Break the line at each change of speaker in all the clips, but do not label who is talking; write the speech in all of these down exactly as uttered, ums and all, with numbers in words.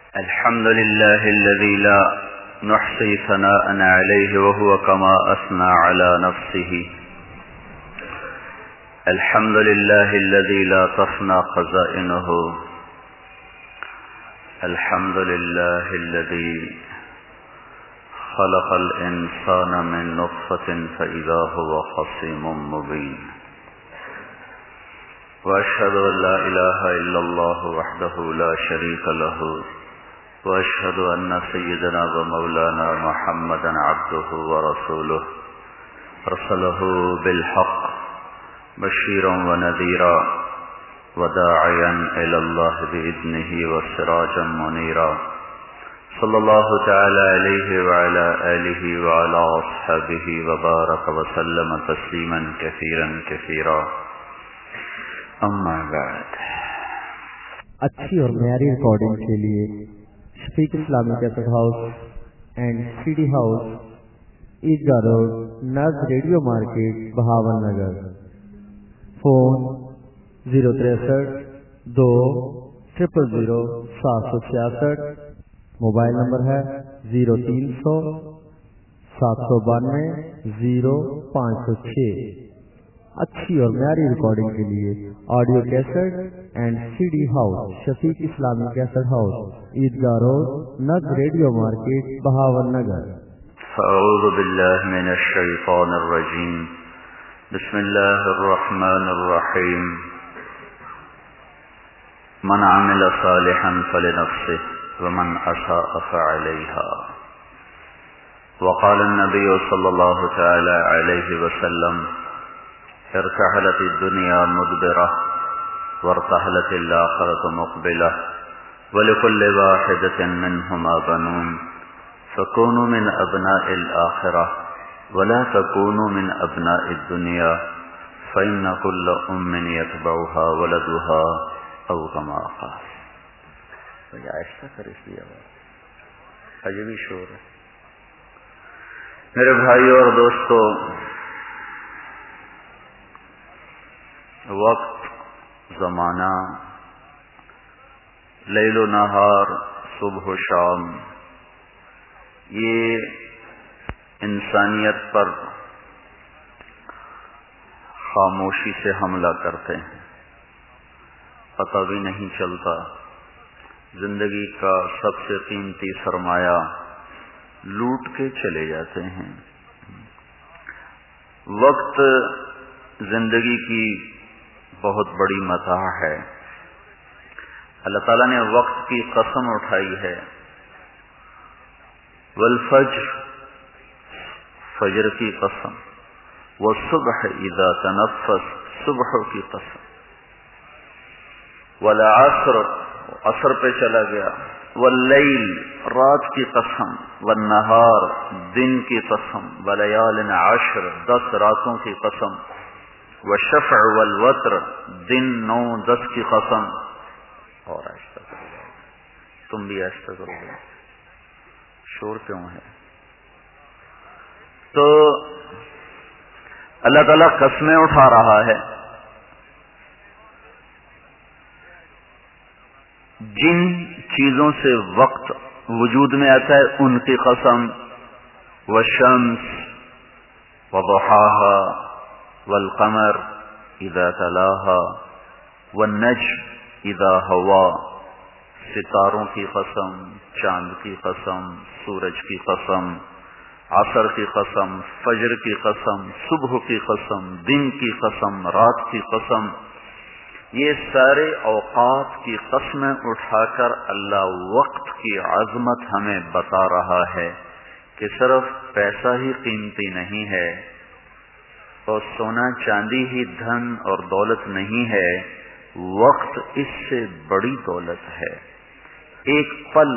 الحمد لله الذي لا نحصي ثناء عليه وهو كما أثنى على نفسه. الحمد لله الذي لا تفنى خزائنه. الحمد لله الذي خلق الإنسان من نطفة فإذا هو خصيم مبين. وأشهد أن لا إله إلا الله وحده لا شريك له، وأشهد أن سيدنا ومولانا محمدا عبده ورسوله أرسله بالحق بشيرا ونذيرا وداعيا إلى الله بإذنه وسراجا منيرا. صلى الله تعالى عليه وعلى آله وعلى أصحابه وبارك وسلم تسليما كثيرا كثيرا. اما بعد.
اچھی اور معیاری ریکارڈنگ کے لیے Shafiq Islami cassette house and C D house, Eidgah road, near radio market, Bahawalnagar. Phone zero تریسٹھ دو ٹریپل زیرو سات سو چھیاسٹھ. موبائل نمبر ہے زیرو تین سو سات سو بانوے زیرو پانچ سو چھ. اچھی اور معیاری ریکارڈنگ کے لیے audio cassette and C D house, Shafiq Islami cassette house, Eidgah road, near radio market, Bahawalnagar.
اعوذ باللہ من الشیطان الرجیم. بسم اللہ الرحمن الرحیم. من عمل صالحا فلنفسه ومن اساء فعليها. وقال النبي صلى الله تعالى عليه وسلم: ارتحلت الدنيا مدبرة وارتحلت الآخرة مقبلة ولكل واحدة منهما بنون فكونوا من أبناء الآخرة ولا تكونوا من أبناء الدنيا فإن كل أم يتبعها ولدها أو كما قال. مجھے آہستہ کر اس لیے عجیبی شور ہے. میرے بھائیو اور دوستو، وقت، زمانہ، لیل و نہار، صبح و شام، یہ انسانیت پر خاموشی سے حملہ کرتے ہیں. پتہ بھی نہیں چلتا. زندگی کا سب سے قیمتی سرمایہ لوٹ کے چلے جاتے ہیں. وقت زندگی کی بہت بڑی متاع ہے. اللہ تعالیٰ نے وقت کی قسم اٹھائی ہے. والفجر، فجر کی قسم. والصبح اذا تنفس، صبح کی قسم. والعصر، عصر پہ چلا گیا. واللیل، رات کی قسم. والنہار، دن کی قسم. ولیال عشر، دس راتوں کی قسم. والشفع والوتر، دن نو دس کی قسم. اور آہستہ کرو گے، تم بھی آہستہ کرو گے، شور کیوں ہے؟ تو اللہ تعالیٰ قسمیں اٹھا رہا ہے. جن چیزوں سے وقت وجود میں آتا ہے ان کی قسم. والشمس وضحاها والقمر اذا تلاها والنجم اذا ہوا. ستاروں کی قسم، چاند کی قسم، سورج کی قسم، عصر کی قسم، فجر کی قسم، صبح کی قسم، دن کی قسم، رات کی قسم. یہ سارے اوقات کی قسمیں اٹھا کر اللہ وقت کی عظمت ہمیں بتا رہا ہے کہ صرف پیسہ ہی قیمتی نہیں ہے اور سونا چاندی ہی دھن اور دولت نہیں ہے. وقت اس سے بڑی دولت ہے. ایک پل،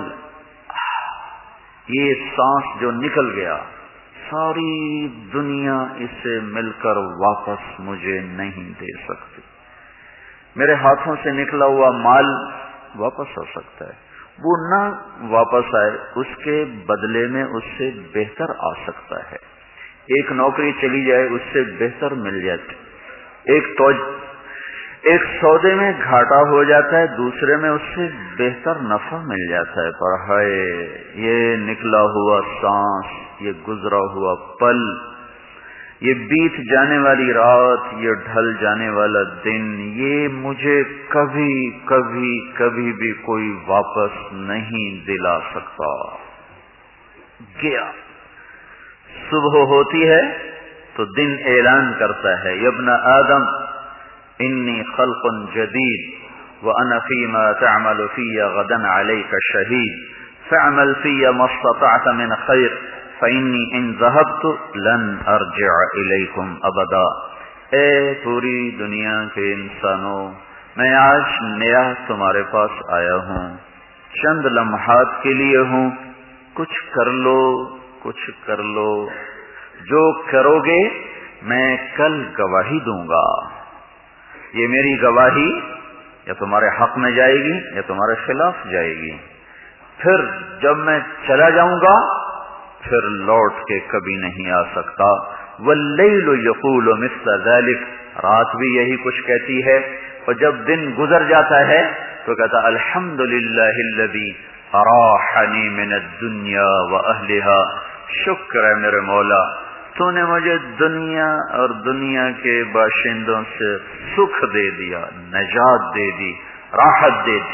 یہ سانس جو نکل گیا، ساری دنیا اس سے مل کر واپس مجھے نہیں دے سکتی. میرے ہاتھوں سے نکلا ہوا مال واپس ہو سکتا ہے، وہ نہ واپس آئے، اس کے بدلے میں اس سے بہتر آ سکتا ہے. ایک نوکری چلی جائے، اس سے بہتر مل جاتی. ایک توج ایک سودے میں گھاٹا ہو جاتا ہے، دوسرے میں اس سے بہتر نفع مل جاتا ہے، پر ہائے یہ نکلا ہوا سانس، یہ گزرا ہوا پل، یہ بیت جانے والی رات، یہ ڈھل جانے والا دن، یہ مجھے کبھی کبھی کبھی بھی کوئی واپس نہیں دلا سکتا۔ گیا، صبح ہوتی ہے تو دن اعلان کرتا ہے، یابن آدم انی خلق جدید وانا فیما تعمل فی غدا علیک شہید فاعمل فی ما استطعت من خیر فانی ان ذهبت لن ارجع الیکم ابدا۔ اے پوری دنیا کے انسانوں، میں آج نیا تمہارے پاس آیا ہوں، چند لمحات کے لیے ہوں، کچھ کر لو کچھ کر لو، جو کرو گے میں کل گواہی دوں گا۔ یہ میری گواہی یا تمہارے حق میں جائے گی یا تمہارے خلاف جائے گی، پھر جب میں چلا جاؤں گا پھر لوٹ کے کبھی نہیں آ سکتا۔ واللیل یقول مثل ذلک، رات بھی یہی کچھ کہتی ہے، اور جب دن گزر جاتا ہے تو کہتا الحمدللہ الذی اراحنی من الدنیا واہلها، شکر ہے میرے مولا تو نے مجھے دنیا اور دنیا کے باشندوں سے سکھ دے دیا، نجات دے دی، راحت دے دی۔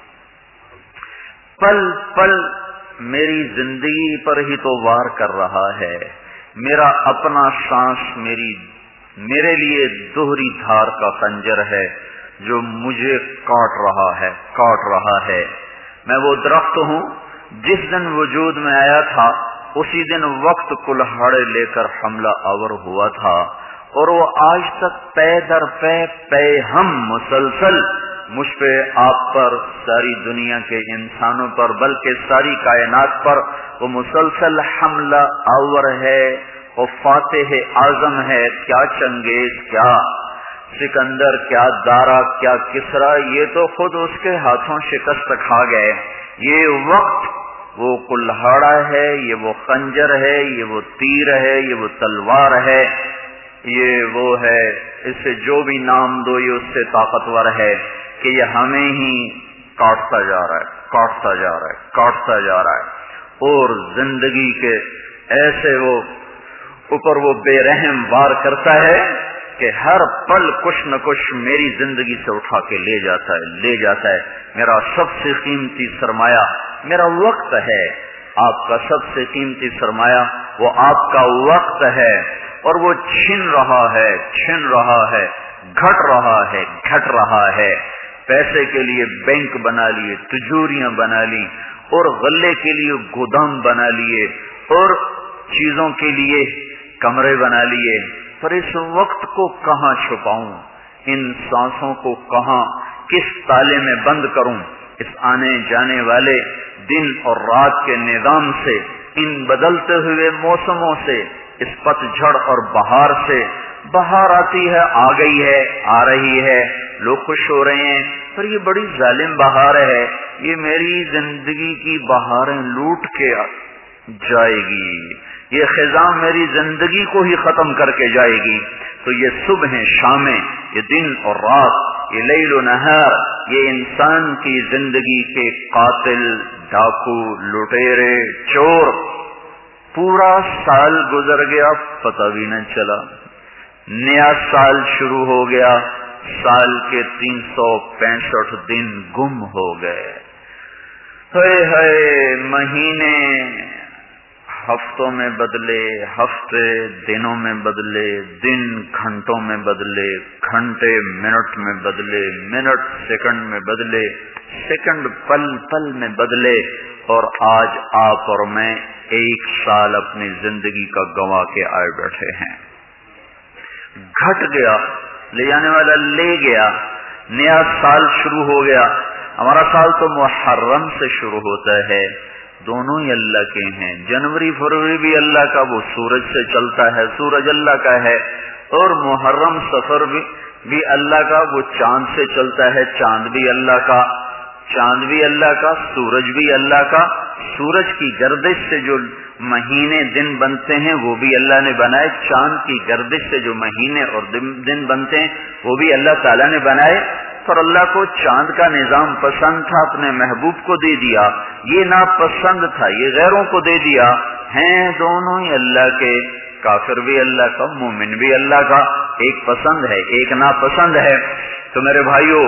پل پل میری زندگی پر ہی تو وار کر رہا ہے، میرا اپنا سانس میری میرے لیے دوہری دھار کا خنجر ہے جو مجھے کاٹ رہا ہے کاٹ رہا ہے۔ میں وہ درخت ہوں جس دن وجود میں آیا تھا اسی دن وقت کلہاڑے لے کر حملہ آور ہوا تھا، اور وہ آج تک پے در پے پے ہم مسلسل مجھ پہ، آپ پر، ساری دنیا کے انسانوں پر، بلکہ ساری کائنات پر وہ مسلسل حملہ آور ہے، وہ فاتح اعظم ہے۔ کیا چنگیز، کیا سکندر، کیا دارا، کیا کسرا، یہ تو خود اس کے ہاتھوں شکست کھا گئے۔ یہ وقت وہ کلہاڑا ہے، یہ وہ خنجر ہے، یہ وہ تیر ہے، یہ وہ تلوار ہے، یہ وہ ہے، اسے جو بھی نام دو یہ اس سے طاقتور ہے کہ یہ ہمیں ہی کاٹتا جا رہا ہے کاٹتا جا رہا ہے کاٹتا جا رہا ہے اور زندگی کے ایسے وہ اوپر وہ بے رحم وار کرتا ہے کہ ہر پل کچھ نہ کچھ میری زندگی سے اٹھا کے لے جاتا ہے لے جاتا ہے میرا سب سے قیمتی سرمایہ میرا وقت ہے، آپ کا سب سے قیمتی سرمایہ وہ آپ کا وقت ہے، اور وہ چھن رہا ہے چھن رہا ہے گھٹ رہا ہے گھٹ رہا ہے۔ پیسے کے لیے بینک بنا لیے، تجوریاں بنا لی، اور غلے کے لیے گودام بنا لیے، اور چیزوں کے لیے کمرے بنا لیے، پر اس وقت کو کہاں چھپاؤں، ان سانسوں کو کہاں کس تالے میں بند کروں، اس آنے جانے والے دن اور رات کے نظام سے، ان بدلتے ہوئے موسموں سے، اس پتجھڑ اور بہار سے۔ بہار آتی ہے، آ گئی ہے، آ رہی ہے، لوگ خوش ہو رہے ہیں، پر یہ بڑی ظالم بہار ہے، یہ میری زندگی کی بہاریں لوٹ کے جائے گی، یہ خزاں میری زندگی کو ہی ختم کر کے جائے گی۔ تو یہ صبح شامیں، یہ دن اور رات، یہ لیل و نہار، یہ انسان کی زندگی کے قاتل، ڈاکو، لٹیرے، چور، پورا سال گزر گیا پتہ بھی نہ چلا، نیا سال شروع ہو گیا، سال کے تین سو پینسٹھ دن گم ہو گئے۔ ہائے ہائے، مہینے ہفتوں میں بدلے، ہفتے دنوں میں بدلے، دن گھنٹوں میں بدلے، گھنٹے منٹ میں بدلے، منٹ سیکنڈ میں بدلے، سیکنڈ پل پل میں بدلے، اور آج آپ اور میں ایک سال اپنی زندگی کا گنوا کے آئے بیٹھے ہیں۔ گھٹ گیا، لے جانے والا لے گیا، نیا سال شروع ہو گیا۔ ہمارا سال تو محرم سے شروع ہوتا ہے، دونوں ہی اللہ کے ہیں، جنوری فروری بھی اللہ کا، وہ سورج سے چلتا ہے، سورج اللہ کا ہے، اور محرم سفر بھی بھی اللہ کا، وہ چاند سے چلتا ہے، چاند بھی اللہ کا، چاند بھی اللہ کا، سورج بھی اللہ کا، سورج کی گردش سے جو مہینے دن بنتے ہیں وہ بھی اللہ نے بنائے، چاند کی گردش سے جو مہینے اور دن بنتے ہیں وہ بھی اللہ تعالیٰ نے بنائے. پر اللہ کو چاند کا نظام پسند تھا، اپنے محبوب کو دے دیا. یہ ناپسند تھا، یہ غیروں کو دے دیا. ہیں دونوں ہی اللہ کے، کافر بھی اللہ کا، مومن بھی اللہ کا. ایک پسند ہے، ایک ناپسند ہے. تو میرے بھائیو،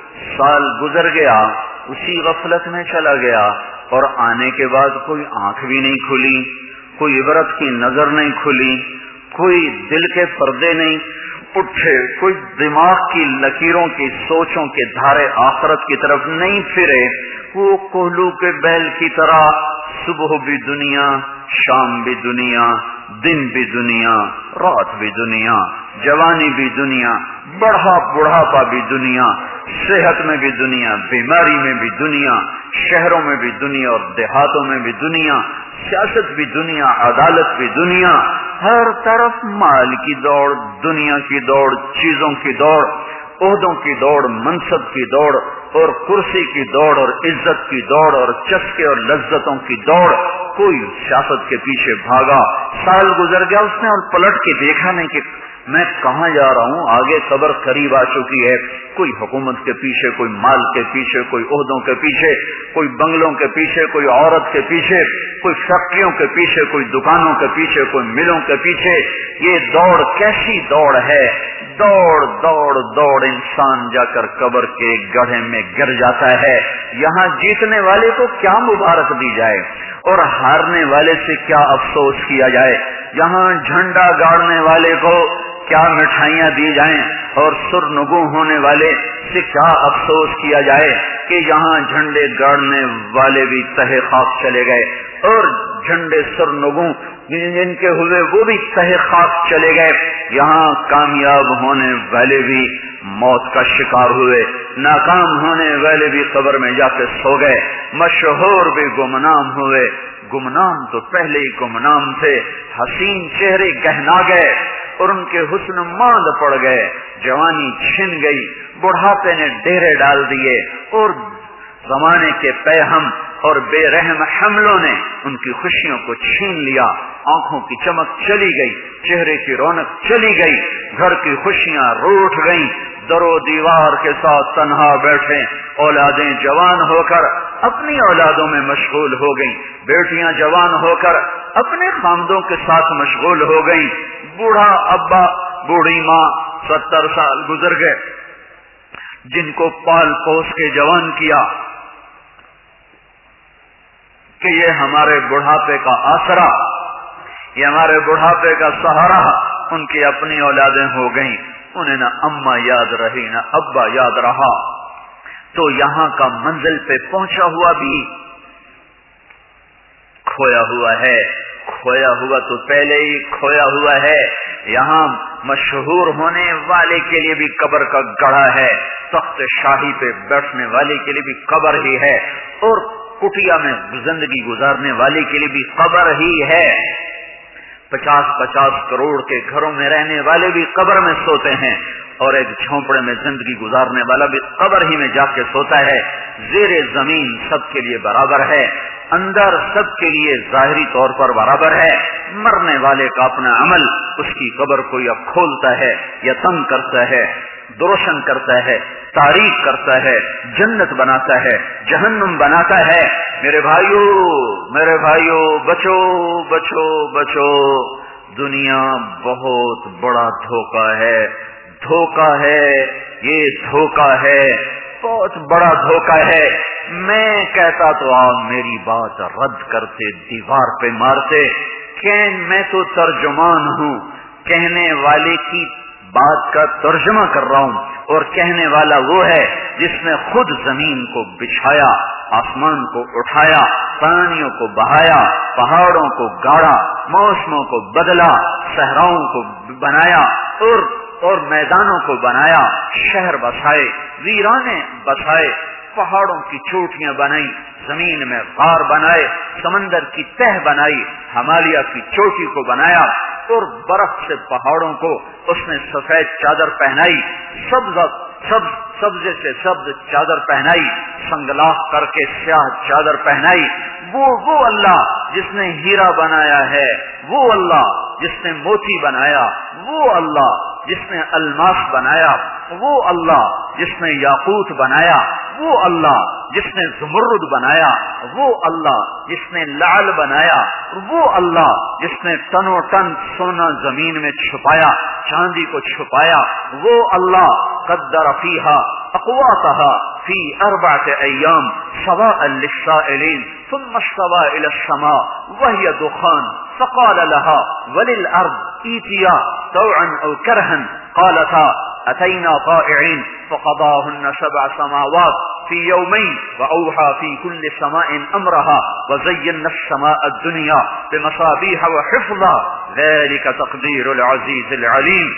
سال گزر گیا، اسی غفلت میں چلا گیا، اور آنے کے بعد کوئی آنکھ بھی نہیں کھلی، کوئی عبرت کی نظر نہیں کھلی، کوئی دل کے پردے نہیں اٹھے، کوئی دماغ کی لکیروں کی سوچوں کے دھارے آخرت کی طرف نہیں پھرے. وہ کوہلو کے بیل کی طرح صبح بھی دنیا، شام بھی دنیا، دن بھی دنیا، رات بھی دنیا، جوانی بھی دنیا، بڑھا بڑھاپا بھی دنیا، صحت میں بھی دنیا، بیماری میں بھی دنیا، شہروں میں بھی دنیا اور دیہاتوں میں بھی دنیا، سیاست بھی دنیا، عدالت بھی دنیا. ہر طرف مال کی دوڑ، دنیا کی دوڑ، چیزوں کی دوڑ، عہدوں کی دوڑ، منصب کی دوڑ، اور کرسی کی دوڑ، اور عزت کی دوڑ، اور چسکے اور لذتوں کی دوڑ. کوئی سیاست کے پیچھے بھاگا، سال گزر گیا، اس نے اور پلٹ کے دیکھا نہیں کہ میں کہاں جا رہا ہوں، آگے قبر قریب آ چکی ہے. کوئی حکومت کے پیچھے، کوئی مال کے پیچھے، کوئی عہدوں کے پیچھے، کوئی بنگلوں کے پیچھے، کوئی عورت کے پیچھے، کوئی فیکٹریوں کے پیچھے، کوئی دکانوں کے پیچھے، کوئی ملوں کے پیچھے. یہ دوڑ کیسی دوڑ ہے؟ دوڑ دوڑ دوڑ انسان جا کر قبر کے گڑھے میں گر جاتا ہے. یہاں جیتنے والے کو کیا مبارک دی جائے اور ہارنے والے سے کیا افسوس کیا جائے. یہاں جھنڈا گاڑنے والے کو کیا مٹھائیاں دی جائیں اور سرنگوں ہونے والے سے کیا افسوس کیا جائے کہ یہاں جھنڈے گاڑنے والے بھی تہے خاک چلے گئے اور جھنڈے سرنگوں جن کے ہوئے وہ بھی تہے خاک چلے گئے. یہاں کامیاب ہونے والے بھی موت کا شکار ہوئے، ناکام ہونے والے بھی قبر میں جا کے سو گئے، مشہور بھی گمنام ہوئے. گمنام تو پہلے ہی گمنام تھے، حسین چہرے گہنا گئے اور ان کے حسن ماند پڑ گئے، جوانی چھن گئی، بڑھاپے نے ڈیرے ڈال دیے اور زمانے کے پیہم اور بے رحم حملوں نے ان کی خوشیوں کو چھین لیا. آنکھوں کی چمک چلی گئی، چہرے کی رونق چلی گئی، گھر کی خوشیاں روٹھ گئیں. در و دیوار کے ساتھ تنہا بیٹھے، اولادیں جوان ہو کر اپنی اولادوں میں مشغول ہو گئیں، بیٹیاں جوان ہو کر اپنے خامدوں کے ساتھ مشغول ہو گئیں. بوڑھا ابا، بوڑھی ماں ستر سال گزر گئے، جن کو پال پوس کے جوان کیا کہ یہ ہمارے بڑھاپے کا آسرا، یہ ہمارے بڑھاپے کا سہارا. ان کی اپنی اولادیں ہو گئیں، انہیں نہ اماں یاد رہی نہ ابا یاد رہا. تو یہاں کا منزل پہ پہنچا ہوا بھی کھویا ہوا ہے. کھویا ہوا تو پہلے ہی کھویا ہوا ہے. یہاں مشہور ہونے والے کے لیے بھی قبر کا گڑھا ہے، تخت شاہی پہ بیٹھنے والے کے لیے بھی قبر ہی ہے، اور کٹیا میں زندگی گزارنے والے کے لیے بھی قبر ہی ہے. پچاس پچاس کروڑ کے گھروں میں رہنے والے بھی قبر میں سوتے ہیں، اور ایک جھونپڑے میں زندگی گزارنے والا بھی قبر ہی میں جا کے سوتا ہے. زیر زمین سب کے لیے برابر ہے، اندر سب کے لیے ظاہری طور پر برابر ہے. مرنے والے کا اپنا عمل اس کی قبر کو یا کھولتا ہے یا تنگ کرتا ہے، روشن کرتا ہے، تاریخ کرتا ہے، جنت بناتا ہے، جہنم بناتا ہے. میرے بھائیو میرے بھائیو بچو بچو بچو. دنیا بہت بڑا دھوکہ ہے، دھوکہ ہے، یہ دھوکہ ہے، بہت بڑا دھوکہ ہے. میں کہتا تو آپ میری بات رد کرتے، دیوار پہ مارتے کہ میں تو ترجمان ہوں، کہنے والے کی بات کا ترجمہ کر رہا ہوں، اور کہنے والا وہ ہے جس نے خود زمین کو بچھایا، آسمان کو اٹھایا، پانیوں کو بہایا، پہاڑوں کو گاڑا، موسموں کو بدلا، صحراؤں کو بنایا اور اور میدانوں کو بنایا، شہر بسائے، ویرانے بسائے، پہاڑوں کی چوٹیاں بنائی، زمین میں غار بنائے، سمندر کی تہ بنائی، ہمالیہ کی چوٹی کو بنایا، اور برف سے پہاڑوں کو اس نے سفید چادر پہنائی، سبز سب سبزے سے سبز چادر پہنائی، سنگلاخ کر کے سیاہ چادر پہنائی، وہ وہ اللہ جس نے ہیرا بنایا ہے، وہ اللہ جس نے موتی بنایا، وہ اللہ جس نے الماس بنایا، وہ اللہ جس نے یاقوت بنایا، وہ اللہ جس نے زمرد بنایا، وہ اللہ جس نے لعل بنایا، وہ اللہ جس نے تن و تن سونا زمین میں چھپایا، چاندی کو چھپایا، وہ اللہ قدر فیہا اقواتہا فی اربعۃ ایام سواء للسائلین ثم استوى الى السماء وهي دخان فقال لها وللارض ائتيا طوعا او كرها قالتا اتينا طائعين فقضاهن سبع سماوات في يومين واوحى في كل سماء امرها وزينا السماء الدنيا بمصابيح وحفظا ذلك تقدير العزيز العليم.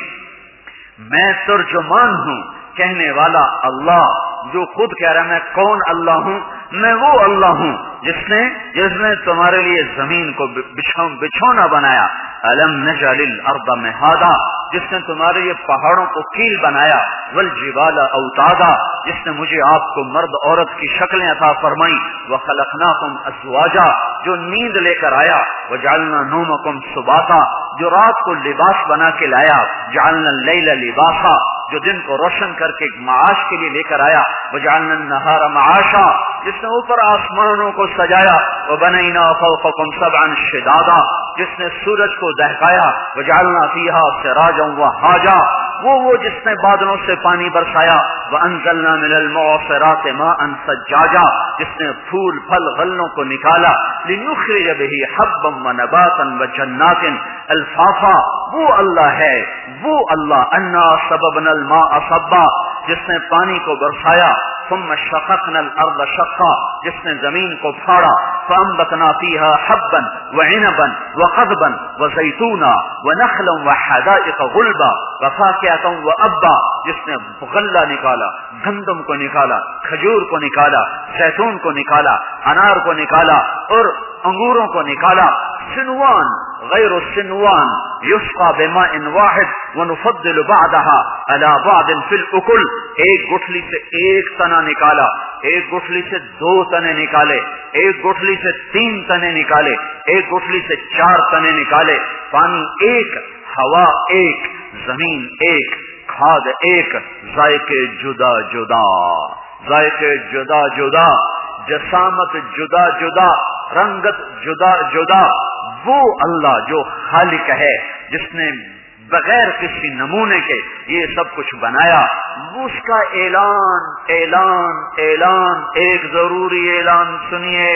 میں ترجمان ہوں، کہنے والا اللہ جو خود کہہ رہا ہے میں کون اللہ ہوں، میں وہ اللہ ہوں جس نے جس نے تمہارے لیے زمین کو بچھونا بنایا، الم نجعل الارض مہادا، جس نے تمہارے لیے پہاڑوں کو کیل بنایا، والجبال اوتادا، جس نے مجھے آپ کو مرد عورت کی شکلیں عطا فرمائی، وخلقناکم ازواجا، جو نیند لے کر آیا، وجعلنا نومکم سباتا، جو رات کو لباس بنا کے لایا، جعلنا اللیل لباسا، جو دن کو روشن کر کے معاش کے لیے لے کر آیا، وجعلنا النہار معاشا، جس نے اوپر آسمانوں کو سجایا، وبنینا فوقکم سبعا شدادا، جس نے سورج کو دہکایا، وجعلنا فیہا سراجا وہاجا، وہ وہ جس نے بادلوں سے پانی برسایا، وانزلنا من المعصرات ماء ثجاجا، جس نے پھول پھل غلوں کو نکالا، لنخرج به حبا ونباتا وجنات الفافا، وہ اللہ ہے، وہ اللہ انا سببنا الماء صبا، جس نے پانی کو برسایا، ثم شققنا الارض شقا، جس نے زمین کو پھاڑا، فانبتنا فيها حبا وعنبا وقضبا وزيتونا ونخلا وحدائق غلبا وفاكهة وابا، جس نے غلہ نکالا، گندم کو نکالا، کھجور کو نکالا، زیتون کو نکالا، انار کو نکالا اور انگوروں کو نکالا، سنوان غیر السنوان یسقى بماء واحد ونفضل بعضها على بعض في الاكل، ایک گٹھلی سے ایک تنا نکالا، ایک گٹھلی سے دو تنے نکالے، ایک گٹھلی سے تین تنے نکالے، ایک گٹھلی سے چار تنے نکالے، پانی ایک، ہوا ایک، زمین ایک، کھاد ایک، ذائقے جدا جدا، ذائقے جدا جدا، جسامت جدا جدا، رنگت جدا جدا، وہ اللہ جو خالق ہے، جس نے بغیر کسی نمونے کے یہ سب کچھ بنایا، اس کا اعلان اعلان اعلان ایک ضروری اعلان سنیے،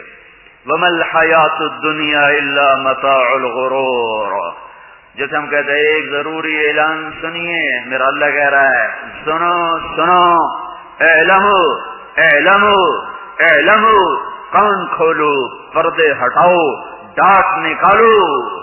وَمَا الْحَيَاةُ الدُّنْيَا إِلَّا مَتَاعُ الْغُرُورِ، جیسے ہم کہتے ہیں ایک ضروری اعلان سنیے، میرا اللہ کہہ رہا ہے سنو سنو، اعلموا اعلموا اعلموا، کان کھولو، پردے ہٹاؤ، ڈاٹ نکالو،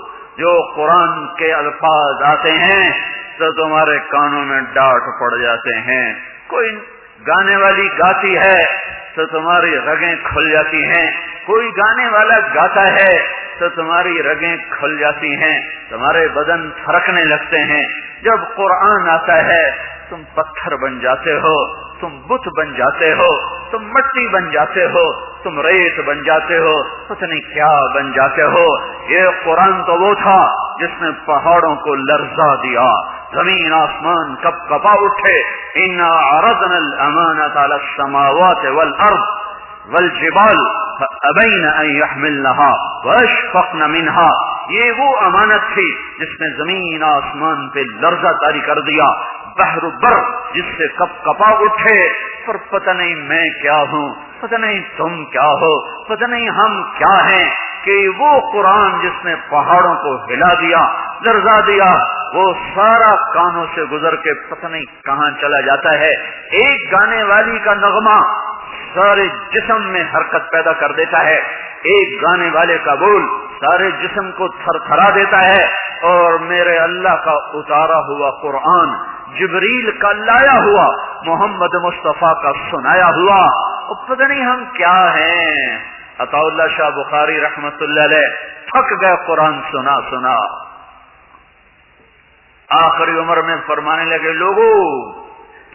جو قرآن کے الفاظ آتے ہیں تو تمہارے کانوں میں ڈاٹ پڑ جاتے ہیں، کوئی گانے والی گاتی ہے تو تمہاری رگیں کھل جاتی ہیں، کوئی گانے والا گاتا ہے تو تمہاری رگیں کھل جاتی ہیں، تمہارے بدن تھرکنے لگتے ہیں، جب قرآن آتا ہے تم پتھر بن جاتے ہو، تم بت بن جاتے ہو، تم مٹی بن جاتے ہو، تم ریت بن جاتے ہو، پتہ نہیں کیا بن جاتے ہو۔ یہ قرآن تو وہ تھا جس نے پہاڑوں کو لرزا دیا، زمین آسمان کب کپا اٹھے، انا عرضنا الامانۃ علی السماوات والارض والجبال فابین ان یحملنها واشفقن منها، یہ وہ امانت تھی جس نے زمین آسمان پہ لرزہ طاری کر دیا، بحر بر جس سے کپ کپا اٹھے، پر پتہ نہیں میں کیا ہوں، پتہ نہیں تم کیا ہو، پتہ نہیں ہم کیا ہیں، کہ وہ قرآن جس نے پہاڑوں کو ہلا دیا، لرزا دیا، وہ سارا کانوں سے گزر کے پتہ نہیں کہاں چلا جاتا ہے۔ ایک گانے والی کا نغمہ سارے جسم میں حرکت پیدا کر دیتا ہے، ایک گانے والے کا بول سارے جسم کو تھر تھرا دیتا ہے، اور میرے اللہ کا اتارا ہوا قرآن، جبریل کا لایا ہوا، محمد مصطفیٰ کا سنایا ہوا، اور پتہ نہیں ہم کیا ہیں۔ عطا اللہ شاہ بخاری رحمت اللہ علیہ تھک گئے قرآن سنا سنا، آخری عمر میں فرمانے لگے، لوگوں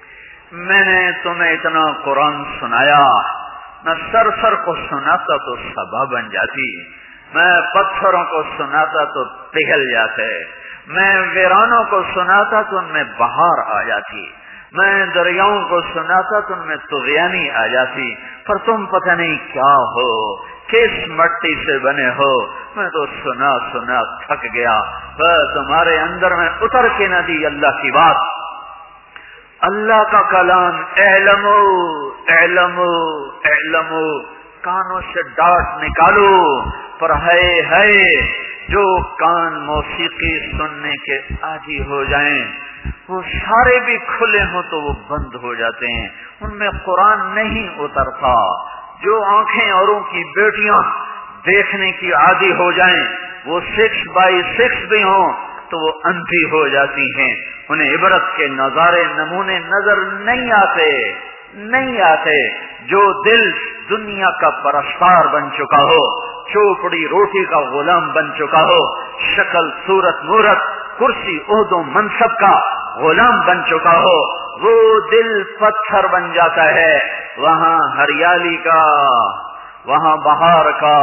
میں نے تمہیں اتنا قرآن سنایا، میں سر سر کو سناتا تو صبا بن جاتی، میں پتھروں کو سناتا تو پگھل جاتے، میں ویرانوں کو سناتا تو ان میں بہار آ جاتی، میں دریاؤں کو سناتا تو ان میں طغیانی آ جاتی، پر تم پتہ نہیں کیا ہو، کس مٹی سے بنے ہو، میں تو سنا سنا تھک گیا، بس تمہارے اندر میں اتر کے نہ دی اللہ کی بات، اللہ کا کلام، اعلمو اعلمو اعلمو، کانوں سے ڈانٹ نکالو، پر ہے ہے جو کان موسیقی سننے کے عادی ہو جائیں وہ سارے بھی کھلے ہوں تو وہ بند ہو جاتے ہیں، ان میں قرآن نہیں اترتا۔ جو آنکھیں اوروں کی بیٹیاں دیکھنے کی عادی ہو جائیں، وہ سکس بائی سکس بھی ہوں تو وہ اندھی ہو جاتی ہیں، انہیں عبرت کے نظارے نمونے نظر نہیں آتے نہیں آتے۔ جو دل دنیا کا پرستار بن چکا ہو، چوپڑی روٹی کا غلام بن چکا ہو، شکل صورت مورت کرسی عہد و منصب کا غلام بن چکا ہو، وہ دل پتھر بن جاتا ہے، وہاں ہریالی کا، وہاں بہار کا،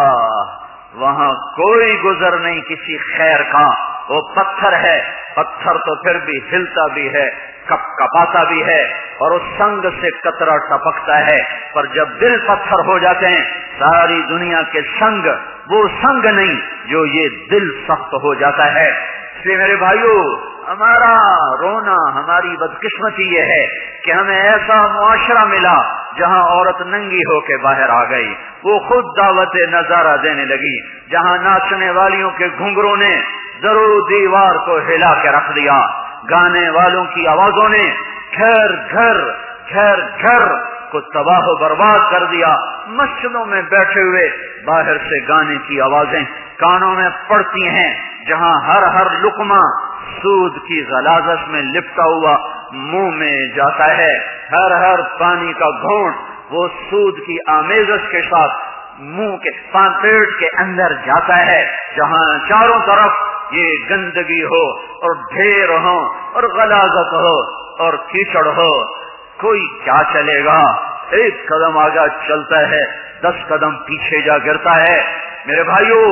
وہاں کوئی گزر نہیں کسی خیر کا، وہ پتھر ہے۔ پتھر تو پھر بھی ہلتا بھی ہے، کپ کپاتا بھی ہے، اور اس سنگ سے قطرہ ٹپکتا ہے، پر جب دل پتھر ہو جاتے ہیں ساری دنیا کے سنگ وہ سنگ نہیں جو یہ دل سخت ہو جاتا ہے۔ اس لیے میرے بھائیو، ہمارا رونا، ہماری بدقسمتی یہ ہے کہ ہمیں ایسا معاشرہ ملا جہاں عورت ننگی ہو کے باہر آ گئی، وہ خود دعوت نظارہ دینے لگی، جہاں ناچنے والیوں کے گھنگروں نے درو دیوار کو ہلا کے رکھ دیا، گانے والوں کی آوازوں نے گھر گھر گھر گھر کو تباہ و برباد کر دیا، مسجدوں میں بیٹھے ہوئے باہر سے گانے کی آوازیں کانوں میں پڑتی ہیں، جہاں ہر ہر لقمہ سود کی غلاظت میں لپٹا ہوا منہ میں جاتا ہے، ہر ہر پانی کا گھونٹ وہ سود کی آمیزش کے ساتھ منہ کے پیٹ کے اندر جاتا ہے، جہاں چاروں طرف یہ گندگی ہو اور ڈھیر ہو اور غلاظت ہو اور کیچڑ ہو، کوئی کیا چلے گا؟ ایک قدم آگے چلتا ہے، دس قدم پیچھے جا گرتا ہے۔ میرے بھائیو،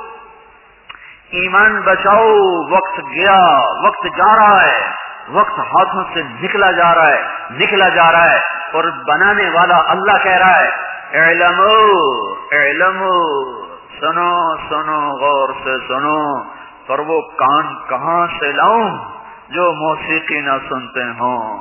ایمان بچاؤ، وقت گیا، وقت جا رہا ہے، وقت ہاتھوں سے نکلا جا رہا ہے نکلا جا رہا ہے اور بنانے والا اللہ کہہ رہا ہے، اعلمو اعلمو، سنو سنو، غور سے سنو، پر وہ کان کہاں سے لاؤں جو موسیقی نہ سنتے ہوں؟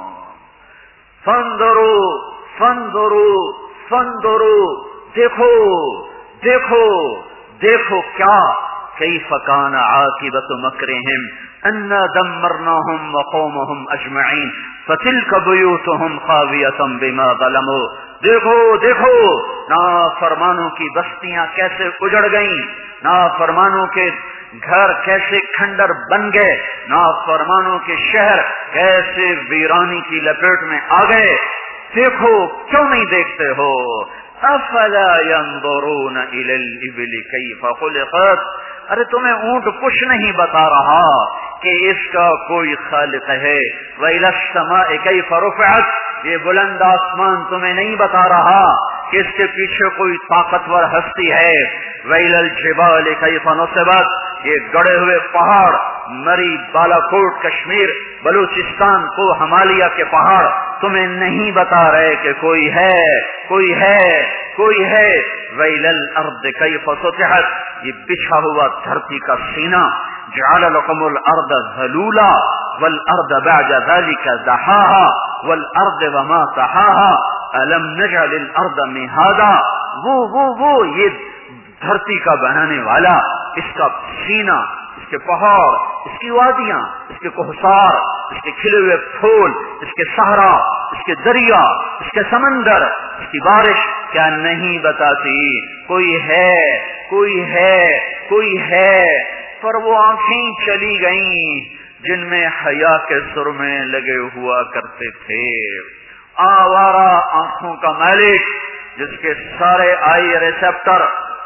فانظرو فانظرو فانظرو، دیکھو دیکھو دیکھو کیا، کیف کان عاقبۃ مکرہم انا دمرناہم وقومہم اجمعین فتلک بیوتہم خاویۃ بما ظلموا، دیکھو دیکھو نافرمانوں کی بستیاں کیسے اجڑ گئیں، نافرمانوں کے گھر کیسے کھنڈر بن گئے، نافرمانوں کے شہر کیسے ویرانی کی لپیٹ میں آ گئے، دیکھو کیوں نہیں دیکھتے ہو؟ افلا ينظرون الى الابل كيف خلقت، ارے تمہیں اونٹ کچھ نہیں بتا رہا کہ اس کا کوئی خالق ہے، وَإِلَى السَّمَاءِ كَيْفَ رُفِعَتْ، یہ بلند آسمان تمہیں نہیں بتا رہا کہ اس کے پیچھے کوئی طاقتور ہستی ہے، وَإِلَى الْجِبَالِ كَيْفَ نُصِبَتْ، یہ گڑے ہوئے پہاڑ، مری، بالا کوٹ، کشمیر، بلوچستان کو ہمالیہ کے پہاڑ تمہیں نہیں بتا رہے کہ کوئی ہے کوئی ہے کوئی ہے، وَإِلَى الْأَرْضِ كَيْفَ سُطِحَتْ، یہ بچھا ہوا دھرتی کا سینہ، جعل لكم الارض ذلولا والارض بعد ذلك دحاها والارض وما طحاها الم نجعل الارض مهادا، وہ وہ وہ یہ دھرتی کا بنانے والا، اس کا سینہ، اس کے پہاڑ، اس کی وادیاں، اس کے کوہسار، اس کے کھلے ہوئے پھول، اس کے صحرا، اس کے دریا، اس کے سمندر، اس کی بارش کیا نہیں بتاتی؟ کوئی ہے کوئی ہے کوئی ہے، پر وہ آنکھیں چلی گئیں جن میں حیا کے سرمے لگے ہوا کرتے تھے، آوارہ آنکھوں کا مالک جس کے سارے آئی ریسپٹر،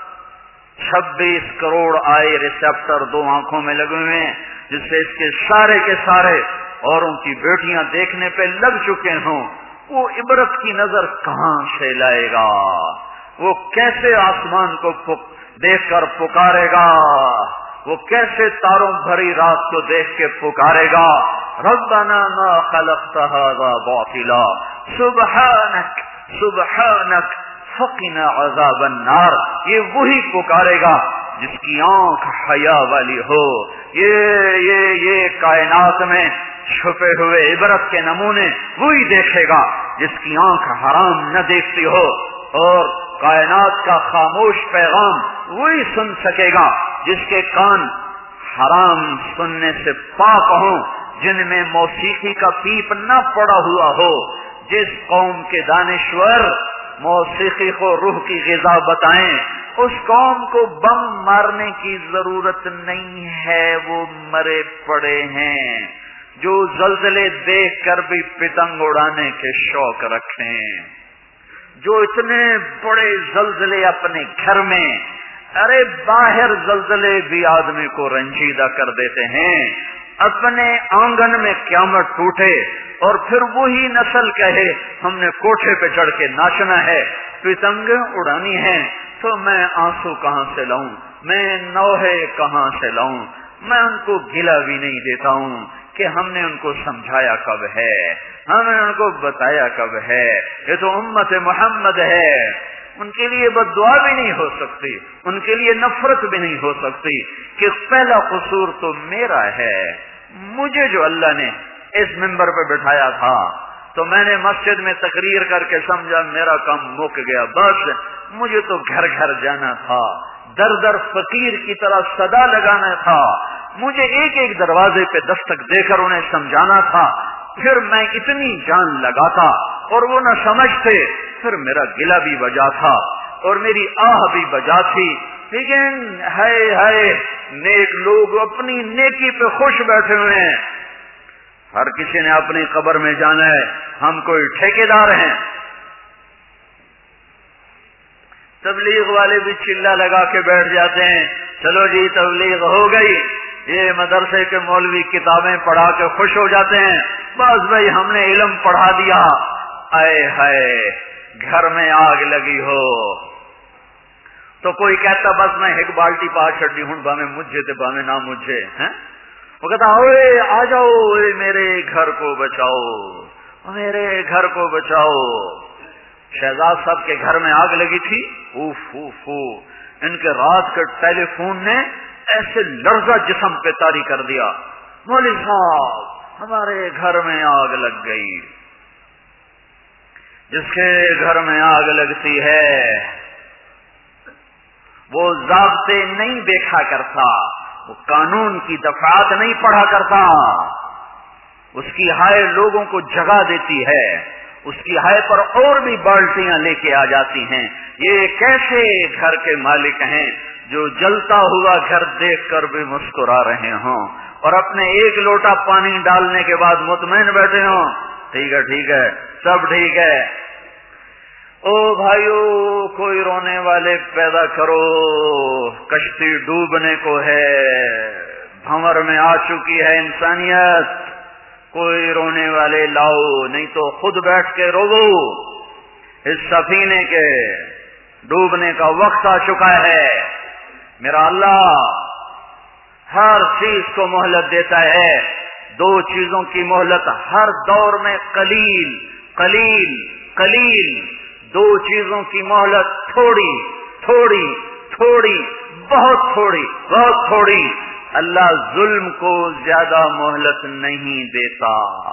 چھبیس کروڑ آئی ریسپٹر دو آنکھوں میں لگے ہوئے ہیں، جس سے اس کے سارے کے سارے اوروں کی بیٹیاں دیکھنے پہ لگ چکے ہوں، وہ عبرت کی نظر کہاں سے لائے گا؟ وہ کیسے آسمان کو دیکھ کر پکارے گا؟ وہ کیسے تاروں بھری رات کو دیکھ کے پکارے گا؟ ربنا ما خلقت هذا باطلا سبحانک سبحانک فقنا عذاب النار. یہ وہی پکارے گا جس کی آنکھ حیا والی ہو. یہ یہ یہ کائنات میں چھپے ہوئے عبرت کے نمونے وہی دیکھے گا جس کی آنکھ حرام نہ دیکھتی ہو، اور کائنات کا خاموش پیغام وہی سن سکے گا جس کے کان حرام سننے سے پاک ہوں، جن میں موسیقی کا پیپ نہ پڑا ہوا ہو. جس قوم کے دانشور موسیقی کو روح کی غذا بتائیں، اس قوم کو بم مارنے کی ضرورت نہیں ہے، وہ مرے پڑے ہیں. جو زلزلے دیکھ کر بھی پتنگ اڑانے کے شوق رکھیں، جو اتنے بڑے زلزلے اپنے گھر میں، ارے باہر زلزلے بھی آدمی کو رنجیدہ کر دیتے ہیں، اپنے آنگن میں قیامت ٹوٹے اور پھر وہی نسل کہے ہم نے کوٹھے پہ چڑھ کے ناچنا ہے، پتنگیں اڑانی ہے، تو میں آنسو کہاں سے لاؤں، میں نوحے کہاں سے لاؤں؟ میں ان کو گلہ بھی نہیں دیتا ہوں کہ ہم نے ان کو سمجھایا کب ہے، ہم نے ان کو بتایا کب ہے. یہ تو امت محمد ہے، ان کے لیے بد دعا بھی نہیں ہو سکتی، ان کے لیے نفرت بھی نہیں ہو سکتی کہ پہلا قصور تو میرا ہے. مجھے جو اللہ نے اس منبر پہ بٹھایا تھا تو میں نے مسجد میں تقریر کر کے سمجھا میرا کام مک گیا، بس مجھے تو گھر گھر جانا تھا، در در فقیر کی طرح صدا لگانا تھا، مجھے ایک ایک دروازے پہ دستک دے کر انہیں سمجھانا تھا. پھر میں اتنی جان لگاتا اور وہ نہ سمجھتے، پھر میرا گلہ بھی بجا تھا اور میری آہ بھی بجا تھی. لیکن ہائے ہائے نیک لوگ اپنی نیکی پہ خوش بیٹھے ہوئے ہیں، ہر کسی نے اپنی قبر میں جانا ہے، ہم کوئی ٹھیکیدار ہیں. تبلیغ والے بھی چلا لگا کے بیٹھ جاتے ہیں، چلو جی تبلیغ ہو گئی. یہ مدرسے کے مولوی کتابیں پڑھا کے خوش ہو جاتے ہیں، بس بھائی ہم نے علم پڑھا دیا. آئے ہائے گھر میں آگ لگی ہو تو کوئی کہتا بس میں ایک بالٹی پا چڑی ہوں، باہیں مجھے تے باہیں نہ مجھے ہیں. وہ کہتا اوے آ جاؤ، اے میرے گھر کو بچاؤ، میرے گھر کو بچاؤ. شہزاد صاحب کے گھر میں آگ لگی تھی، اوف اوف اوف، ان کے رات کے ٹیلی فون نے ایسے لرزہ جسم پہ طاری کر دیا، مولوی صاحب ہمارے گھر میں آگ لگ گئی. جس کے گھر میں آگ لگتی ہے وہ ضابطے نہیں دیکھا کرتا، وہ قانون کی دفعات نہیں پڑھا کرتا، اس کی ہائے لوگوں کو جگا دیتی ہے، اس کی ہائے پر اور بھی بالٹیاں لے کے آ جاتی ہیں. یہ کیسے گھر کے مالک ہیں جو جلتا ہوا گھر دیکھ کر بھی مسکرا رہے ہوں اور اپنے ایک لوٹا پانی ڈالنے کے بعد مطمئن بیٹھے ہوں، ٹھیک ہے ٹھیک ہے سب ٹھیک ہے. او بھائیو کوئی رونے والے پیدا کرو، کشتی ڈوبنے کو ہے، بھنور میں آ چکی ہے انسانیت، کوئی رونے والے لاؤ نہیں تو خود بیٹھ کے رو. اس سفینے کے ڈوبنے کا وقت آ چکا ہے. میرا اللہ ہر چیز کو مہلت دیتا ہے، دو چیزوں کی مہلت ہر دور میں قلیل قلیل قلیل، دو چیزوں کی مہلت تھوڑی تھوڑی تھوڑی بہت تھوڑی بہت تھوڑی. اللہ ظلم کو زیادہ مہلت نہیں دیتا،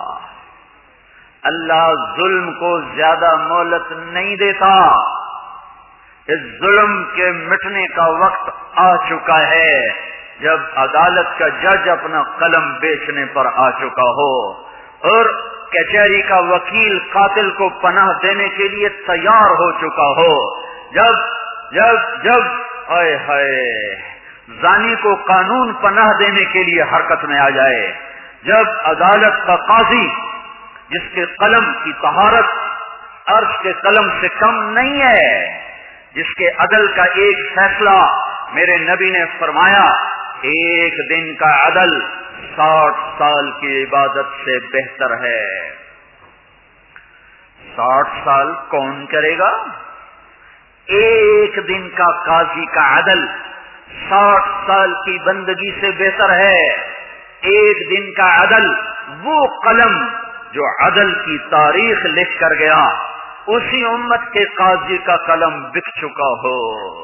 اللہ ظلم کو زیادہ مہلت نہیں دیتا. اس ظلم کے مٹنے کا وقت آ چکا ہے جب عدالت کا جج اپنا قلم بیچنے پر آ چکا ہو اور کچہری کا وکیل قاتل کو پناہ دینے کے لیے تیار ہو چکا ہو، جب جب جب آئے ہائے زانی کو قانون پناہ دینے کے لیے حرکت میں آ جائے، جب عدالت کا قاضی جس کے قلم کی طہارت عرش کے قلم سے کم نہیں ہے، جس کے عدل کا ایک فیصلہ میرے نبی نے فرمایا ایک دن کا عدل ساٹھ سال کی عبادت سے بہتر ہے، ساٹھ سال کون کرے گا؟ ایک دن کا قاضی کا عدل ساٹھ سال کی بندگی سے بہتر ہے۔ ایک دن کا عدل، وہ قلم جو عدل کی تاریخ لکھ کر گیا، اسی امت کے قاضی کا قلم بک چکا ہو۔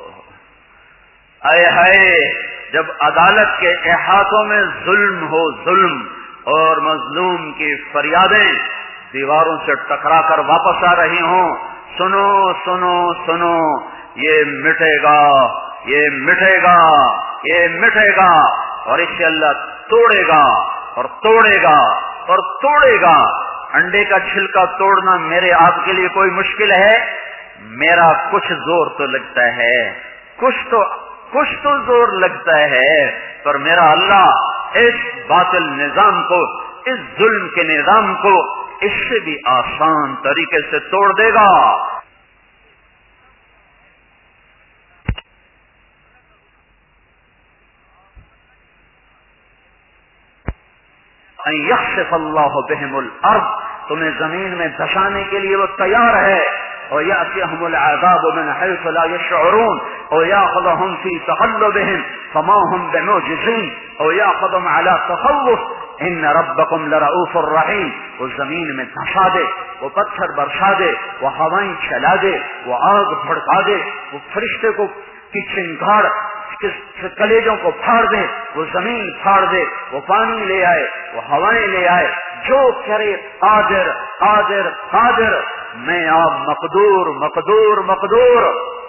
اے ہائے، جب عدالت کے احاطوں میں ظلم ہو، ظلم اور مظلوم کی فریادیں دیواروں سے ٹکرا کر واپس آ رہی ہوں، سنو سنو سنو، یہ مٹے گا، یہ مٹے گا، یہ مٹے گا، اور اسے اللہ توڑے گا اور توڑے گا اور توڑے گا۔ انڈے کا چھلکا توڑنا میرے آپ کے لیے کوئی مشکل ہے؟ میرا کچھ زور تو لگتا ہے، کچھ تو کچھ تو زور لگتا ہے، پر میرا اللہ اس باطل نظام کو، اس ظلم کے نظام کو اس سے بھی آسان طریقے سے توڑ دے گا۔ یخسف اللہ بہم الارض، تمہیں زمین میں دھسانے کے لیے وہ تیار ہے، اور یأتیہم العذاب من حیث لا یشعرون، اور یاخذہم فی تقلبہم فما ہم بمعجزین، اور یاخذہم علی تخوف ان ربکم لرؤوف الرحیم۔ وہ زمین میں دھسا دے، وہ پتھر برسا دے، وہ ہوائیں چلا دے، وہ آگ بھڑکا دے، وہ فرشتے کو کی چنگاڑ کلیجوں کو پھاڑ دے، وہ زمین پھاڑ دے، وہ پانی لے آئے، وہ ہوائیں لے آئے، جو کرے قادر قادر قادر۔ میں آپ مقدور مقدور مقدور،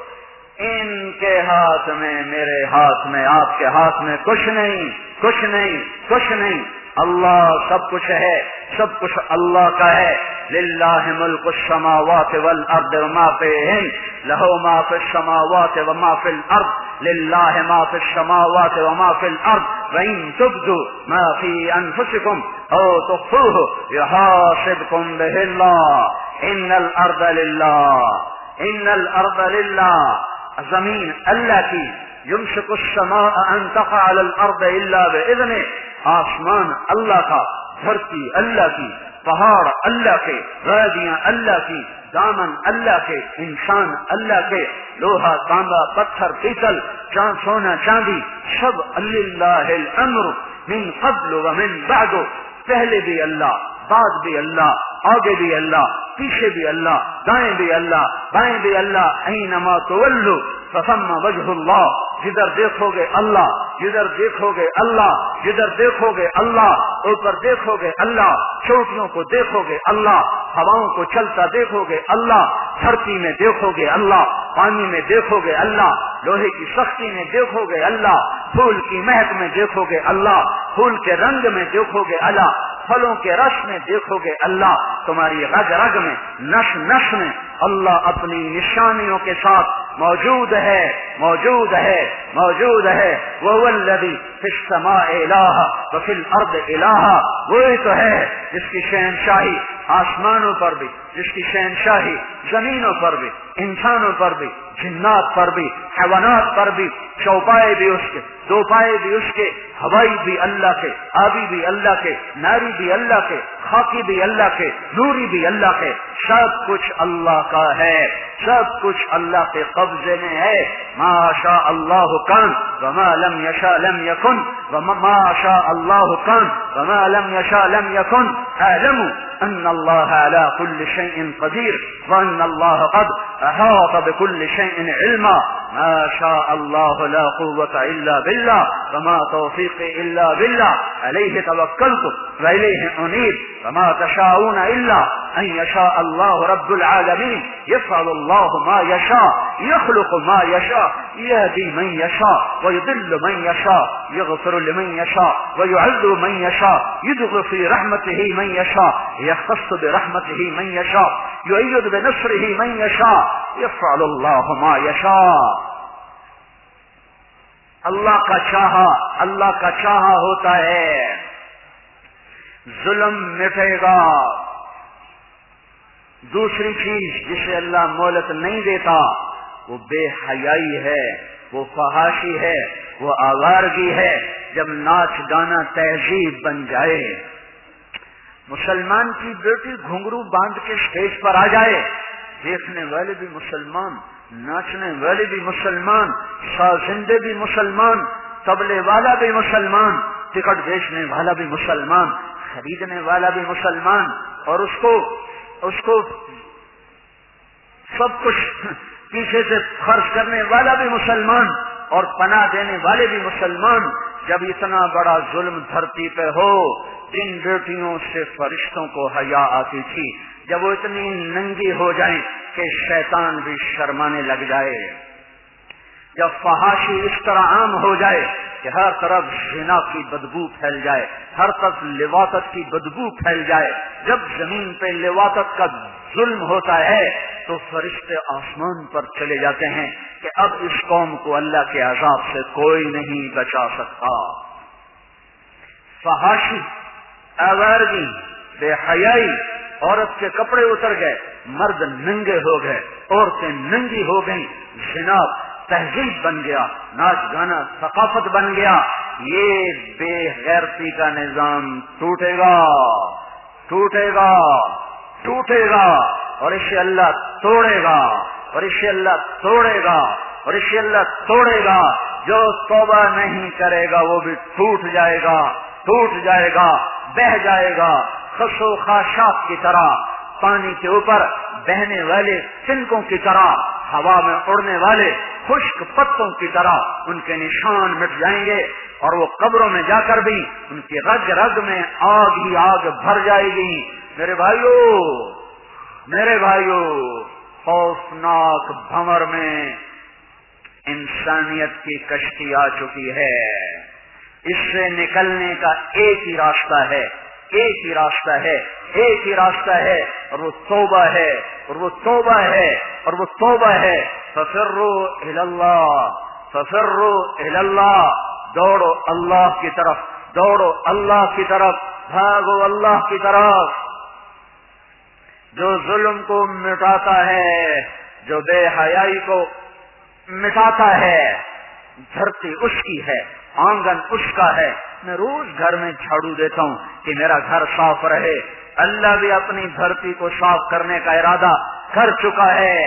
ان کے ہاتھ میں، میرے ہاتھ میں، آپ کے ہاتھ میں کچھ نہیں، کچھ نہیں، کچھ نہیں۔ اللہ سب کچھ ہے، سب کچھ اللہ کا ہے۔ للہ ملک السماوات والارض وما فیہن، لہ ما فی السماوات وما فی الارض، للہ ما فی السماوات وما فی الارض، وان تبدوا ما فی انفسکم او تخفوہ یحاسبکم بہ اللہ، ان الارض للہ، ان الارض للہ، زمین اللہ کی، یمسک السماء ان تقع علی الارض الا باذنہ، آسمان اللہ کا، دھرتی اللہ کی، پہاڑ اللہ کے، وادیاں اللہ کی، دامن اللہ کے، انسان اللہ کے، لوہا تانبا پتھر پیتل، چاند سونا چاندی، سب للہ الامر من قبل ومن بعد، پہلے بھی اللہ، بعد بھی اللہ، آگے بھی اللہ، پیچھے بھی اللہ، دائیں بھی اللہ، بائیں بھی اللہ، اینما تولوا فثم وجہ اللہ، جدھر دیکھو گے اللہ، جدھر دیکھو گے اللہ، جدھر دیکھو گے اللہ، اوپر دیکھو گے اللہ، چوٹیوں کو دیکھو گے اللہ، ہواؤں کو چلتا دیکھو گے اللہ، دھرتی میں دیکھو گے اللہ، پانی میں دیکھو گے اللہ، لوہے کی سختی میں دیکھو گے اللہ، پھول کی مہک میں دیکھو گے اللہ، پھول کے رنگ میں دیکھو گے اللہ، پھلوں کے رس میں دیکھو گے اللہ، تمہاری رگ رگ میں، نش نش میں اللہ اپنی نشانیوں کے ساتھ موجود ہے، موجود ہے، موجود ہے۔ وَهُوَ الَّذِي فِي السَّمَاءِ إِلَٰهٌ وَفِي الْأَرْضِ إِلَٰهٌ، وہی تو ہے جس کی شہنشاہی آسمانوں پر بھی، جس کی شہنشاہی زمینوں پر بھی، انسانوں پر بھی، جنات پر بھی، حیوانات پر بھی، چوپائے بھی اس کے، دو پائے بھی اس کے، ہوائی بھی اللہ کے، آبی بھی اللہ کے، ناری بھی اللہ کے، خاکی بھی اللہ کے، نوری بھی اللہ کے، سب کچھ اللہ کا ہے، سب کچھ اللہ کے قبضے میں ہے۔ ما شاء اللہ کان وما لم یشاء لم یکن، وما شاء اللہ کان وما لم یشاء لم یکن، اعلموا ان اللہ علی کل شیء قدیر وان اللہ قد احاط بكل شيء علما۔ ما شاء الله لا قوة إلا بالله وما توفيقي إلا بالله عليه توكلت وإليه أنيب وما تشاءون إلا أن يشاء الله رب العالمين۔ يفعل الله ما يشاء، يخلق ما يشاء، يهدي من يشاء ويضل من يشاء، يغفر لمن يشاء ويعز من يشاء، يدخل في رحمته من يشاء، يختص برحمته من يشاء، يؤيد بنصره من يشاء، يفعل الله ما يشاء۔ اللہ کا چاہا، اللہ کا چاہا ہوتا ہے، ظلم مٹے گا۔ دوسری چیز جسے اللہ مہلت نہیں دیتا وہ بے حیائی ہے، وہ فحاشی ہے، وہ آوارگی ہے۔ جب ناچ گانا تہذیب بن جائے، مسلمان کی بیٹی گھنگرو باندھ کے اسٹیج پر آ جائے، دیکھنے والے بھی مسلمان، ناچنے والے بھی مسلمان، سازندے بھی مسلمان، طبلے والا بھی مسلمان، ٹکٹ بیچنے والا بھی مسلمان، خریدنے والا بھی مسلمان، اور اس کو اس کو سب کچھ پیچھے سے خرچ کرنے والا بھی مسلمان اور پناہ دینے والے بھی مسلمان. جب اتنا بڑا ظلم دھرتی پہ ہو، جن بیٹیوں سے فرشتوں کو حیا آتی تھی، جب وہ اتنی ننگی ہو جائیں کہ شیطان بھی شرمانے لگ جائے، جب فحاشی اس طرح عام ہو جائے کہ ہر طرف زنا کی بدبو پھیل جائے، ہر طرف لواطت کی بدبو پھیل جائے، جب زمین پہ لواطت کا ظلم ہوتا ہے تو فرشتے آسمان پر چلے جاتے ہیں کہ اب اس قوم کو اللہ کے عذاب سے کوئی نہیں بچا سکتا. فحاشی، آوارگی، بے حیائی، عورت کے کپڑے اتر گئے، مرد ننگے ہو گئے، عورتیں ننگی ہو گئیں، زنا تہذیب بن گیا، ناچ گانا ثقافت بن گیا. یہ بے غیرتی کا نظام ٹوٹے گا ٹوٹے گا ٹوٹے گا اور اسے اللہ توڑے گا اور اسے اللہ توڑے گا اور اسے اللہ توڑے گا. جو توبہ نہیں کرے گا وہ بھی ٹوٹ جائے گا ٹوٹ جائے گا بہہ جائے گا. خس و خاشاک کی طرح، پانی کے اوپر بہنے والے تنکوں کی طرح، ہوا میں اڑنے والے خشک پتوں کی طرح ان کے نشان مٹ جائیں گے، اور وہ قبروں میں جا کر بھی ان کی رگ رگ میں آگ ہی آگ بھر جائے گی. میرے بھائیو میرے بھائیو خوفناک بھنور میں انسانیت کی کشتی آ چکی ہے. اس سے نکلنے کا ایک ہی راستہ ہے ایک ہی راستہ ہے ایک ہی راستہ ہے اور وہ توبہ ہے اور وہ توبہ ہے اور وہ توبہ ہے. ففروا الی اللہ ففروا الی اللہ، دوڑو اللہ کی طرف، دوڑو اللہ کی طرف، بھاگو اللہ کی طرف. جو ظلم کو مٹاتا ہے، جو بے حیائی کو مٹاتا ہے، دھرتی اس کی ہے، آنگن اس کا ہے. میں روز گھر میں جھاڑو دیتا ہوں کہ میرا گھر صاف رہے. اللہ بھی اپنی دھرتی کو صاف کرنے کا ارادہ کر چکا ہے.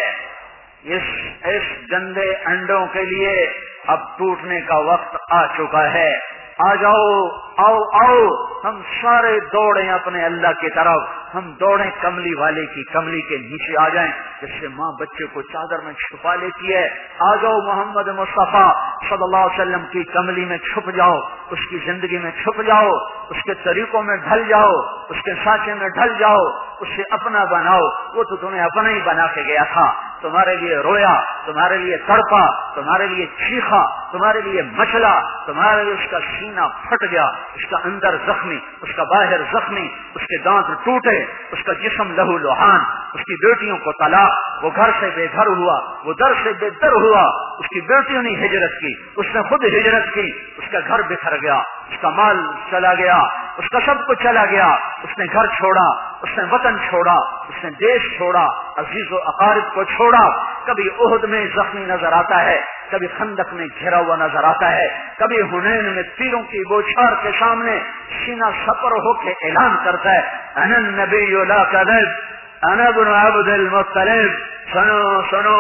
اس اس گندے انڈوں کے لیے اب ٹوٹنے کا وقت آ چکا ہے. آ جاؤ آؤ آؤ ہم سارے دوڑیں اپنے اللہ کی طرف، ہم دوڑیں کملی والے کی کملی کے نیچے آ جائیں جس سے ماں بچے کو چادر میں چھپا لیتی ہے. آ جاؤ محمد مصطفیٰ صلی اللہ علیہ وسلم کی کملی میں چھپ جاؤ، اس کی زندگی میں چھپ جاؤ، اس کے طریقوں میں ڈھل جاؤ، اس کے سانچے میں ڈھل جاؤ، اسے اپنا بناؤ. وہ تو تمہیں اپنا ہی بنا کے گیا تھا، تمہارے لیے رویا، تمہارے لیے تڑپا، تمہارے لیے چیخا، تمہارے لیے مچلا، تمہارے لیے اس کا سینہ پھٹ گیا، اس کا اندر زخمی، اس کا باہر زخمی، اس کے دانت ٹوٹے، اس کا جسم لہو لوہان، اس کی بیٹیوں کو طلاق، وہ گھر سے بے گھر ہوا، وہ در سے بے در ہوا. اس کی بیٹیوں نے ہجرت کی، اس نے خود ہجرت کی، اس کا گھر بکھر گیا، اس کا مال چلا گیا، اس کا سب کچھ چلا گیا. اس نے گھر چھوڑا، اس نے وطن چھوڑا، اس نے دیش چھوڑا، عزیز و اقارب کو چھوڑا. کبھی احد میں زخمی نظر آتا ہے، کبھی خندق میں گھرا ہوا نظر آتا ہے، کبھی حنین میں تیروں کی بوچھار کے سامنے سینہ سپر ہو کے اعلان کرتا ہے، انا النبی لا کذب انا ابن عبد المطلب. سنو سنو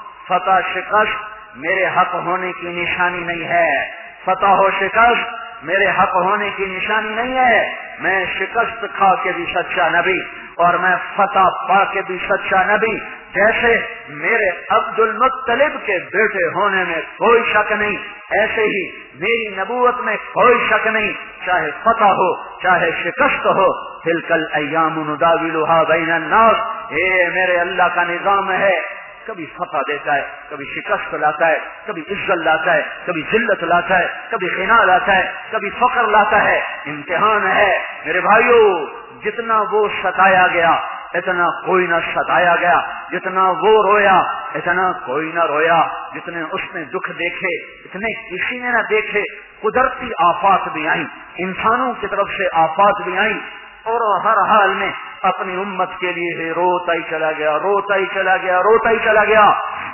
فتح شکست میرے حق ہونے کی نشانی نہیں ہے، فتح و شکست میرے حق ہونے کی نشانی نہیں ہے. میں شکست کھا کے بھی سچا نبی اور میں فتح پا کے بھی سچا نبی. جیسے میرے عبد المطلب کے بیٹے ہونے میں کوئی شک نہیں، ایسے ہی میری نبوت میں کوئی شک نہیں، چاہے فتح ہو چاہے شکست ہو. تلک الایام نداولها بین الناس، یہ میرے اللہ کا نظام ہے. کبھی فتح دیتا ہے، کبھی شکست لاتا ہے، کبھی عزت لاتا ہے، کبھی ذلت لاتا ہے، کبھی غنا لاتا ہے، کبھی فقر لاتا ہے. امتحان ہے میرے بھائیو. جتنا وہ ستایا گیا اتنا کوئی نہ ستایا گیا، جتنا وہ رویا اتنا کوئی نہ رویا، جتنے اس نے دکھ دیکھے اتنے کسی نے نہ دیکھے. قدرتی آفات بھی آئیں، انسانوں کی طرف سے آفات بھی آئیں، اور ہر حال میں اپنی امت کے لیے روتا ہی چلا گیا روتا ہی چلا گیا روتا ہی چلا گیا.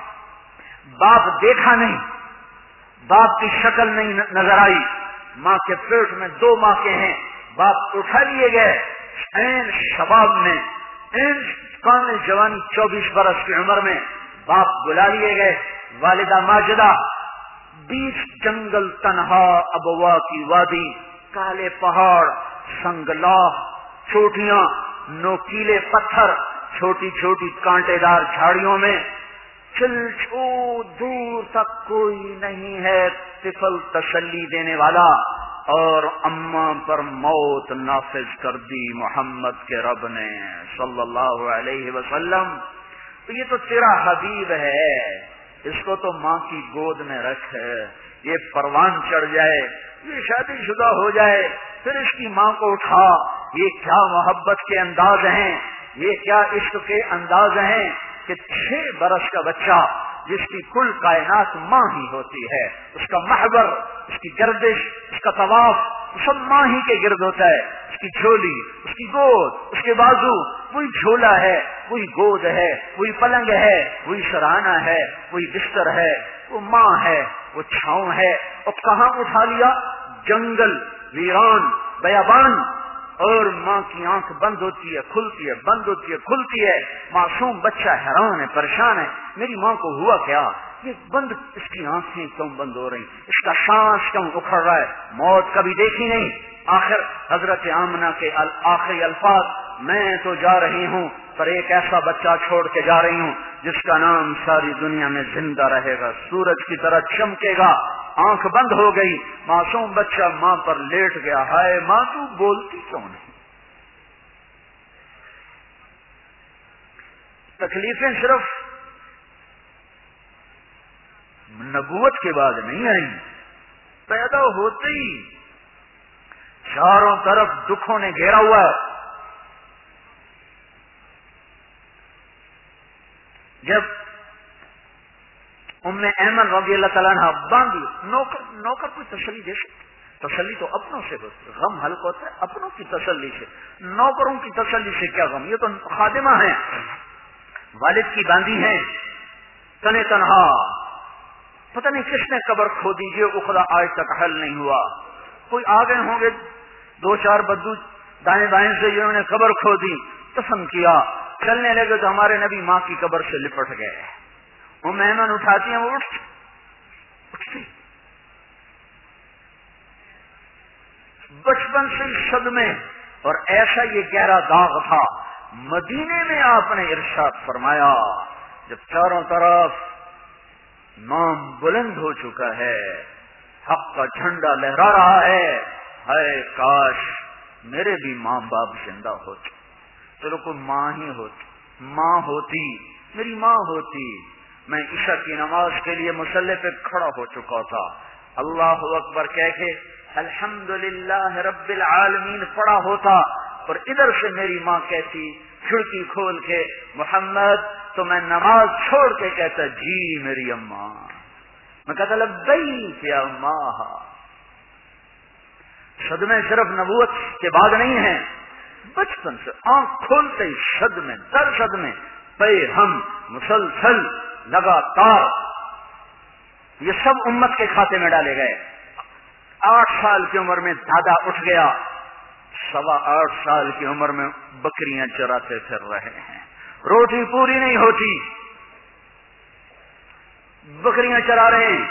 باپ دیکھا نہیں، باپ کی شکل نہیں نظر آئی. ماں کے پیٹ میں دو ماں کے ہیں، باپ اٹھا لیے گئے، این شباب میں، این کامل جوانی، چوبیس برس کی عمر میں باپ بلا لیے گئے، والدہ ماجدہ، بیچ جنگل تنہا ابوا کی وادی، کالے پہاڑ، سنگلاخ، چوٹیاں، نوکیلے پتھر، چھوٹی چھوٹی کانٹے دار جھاڑیوں میں، چل چھو دور تک کوئی نہیں ہے طفل تسلی دینے والا، اور اماں پر موت نافذ کر دی محمد کے رب نے صلی اللہ علیہ وسلم۔ تو یہ تو تیرا حبیب ہے، اس کو تو ماں کی گود میں رکھ، یہ پروان چڑھ جائے، یہ شادی شدہ ہو جائے، پھر اس کی ماں کو اٹھا۔ یہ کیا محبت کے انداز ہیں، یہ کیا عشق کے انداز ہیں کہ چھ برس کا بچہ جس کی کل کائنات ماں ہی ہوتی ہے، اس کا محور، اس کی گردش، اس کا طواف سب ماں ہی کے گرد ہوتا ہے، اس کی جھولی، اس کی گود، اس کے بازو، وہی جھولا ہے، وہی گود ہے، وہی پلنگ ہے، وہی سرہانہ ہے، وہی بستر ہے، وہ ماں ہے، وہ چھاؤں ہے۔ اور کہاں اٹھا لیا؟ جنگل، ویران، بیابان، اور ماں کی آنکھ بند ہوتی ہے، کھلتی ہے، بند ہوتی ہے، کھلتی ہے، معصوم بچہ حیران ہے، پریشان ہے، میری ماں کو ہوا کیا؟ یہ بند، اس کی آنکھیں کیوں بند ہو رہی، اس کا سانس کیوں اکھڑ رہا ہے؟ موت کبھی دیکھی نہیں۔ آخر حضرت آمنہ کے آخری الفاظ، میں تو جا رہی ہوں پر ایک ایسا بچہ چھوڑ کے جا رہی ہوں جس کا نام ساری دنیا میں زندہ رہے گا، سورج کی طرح چمکے گا۔ آنکھ بند ہو گئی، معصوم بچہ ماں پر لیٹ گیا۔ ہائے ماں، تو بولتی کیوں نہیں؟ تکلیفیں صرف نبوت کے بعد نہیں آئی، پیدا ہوتے ہی چاروں طرف دکھوں نے گھیرا ہوا ہے۔ جب ام ایمن رضی اللہ تعالیٰ عنہ باندھی، نوکر نوکر کوئی تسلی دے سکتے؟ تسلی تو اپنوں سے ہوتی ہے، غم ہلکا ہوتا ہے اپنوں کی تسلی سے، نوکروں کی تسلی سے کیا غم؟ یہ تو خادمہ ہیں، والد کی باندھی ہیں، تنے تنہا، پتہ نہیں کس نے قبر کھو دیجیے، اخرا آج تک حل نہیں ہوا۔ کوئی آ گئے ہوں گے دو چار بدو دائیں بائیں سے، انہوں نے قبر کھو دی، دفن کیا، چلنے لگے تو ہمارے نبی ماں کی قبر سے لپٹ گئے۔ وہ مہمان اٹھاتی ہیں، وہ اٹھ اٹھتی بچپن سے صدمے، اور ایسا یہ گہرا داغ تھا۔ مدینے میں آپ نے ارشاد فرمایا، جب چاروں طرف نام بلند ہو چکا ہے، حق کا جھنڈا لہرا رہا ہے، ہائے کاش میرے بھی ماں باپ زندہ ہوتے، چلو کوئی ماں ہی ہوتی، ماں ہوتی، میری ماں ہوتی، میں عشاء کی نماز کے لیے مصلی پہ کھڑا ہو چکا تھا، اللہ اکبر کہہ کے الحمدللہ رب العالمین پڑا ہوتا، اور ادھر سے میری ماں کہتی کھڑکی کھول کے، محمد، تو میں نماز چھوڑ کے کہتا جی میری اماں، میں کہتا لبیک یا اماں۔ صدمے صرف نبوت کے بعد نہیں ہیں، بچپن سے آنکھ کھولتے ہی صدمے در صدمے پہ ہم مسلسل لگاتار، یہ سب امت کے کھاتے میں ڈالے گئے۔ آٹھ سال کی عمر میں دادا اٹھ گیا، سوا آٹھ سال کی عمر میں بکریاں چراتے پھر رہے ہیں، روٹی پوری نہیں ہوتی، بکریاں چرا رہے ہیں،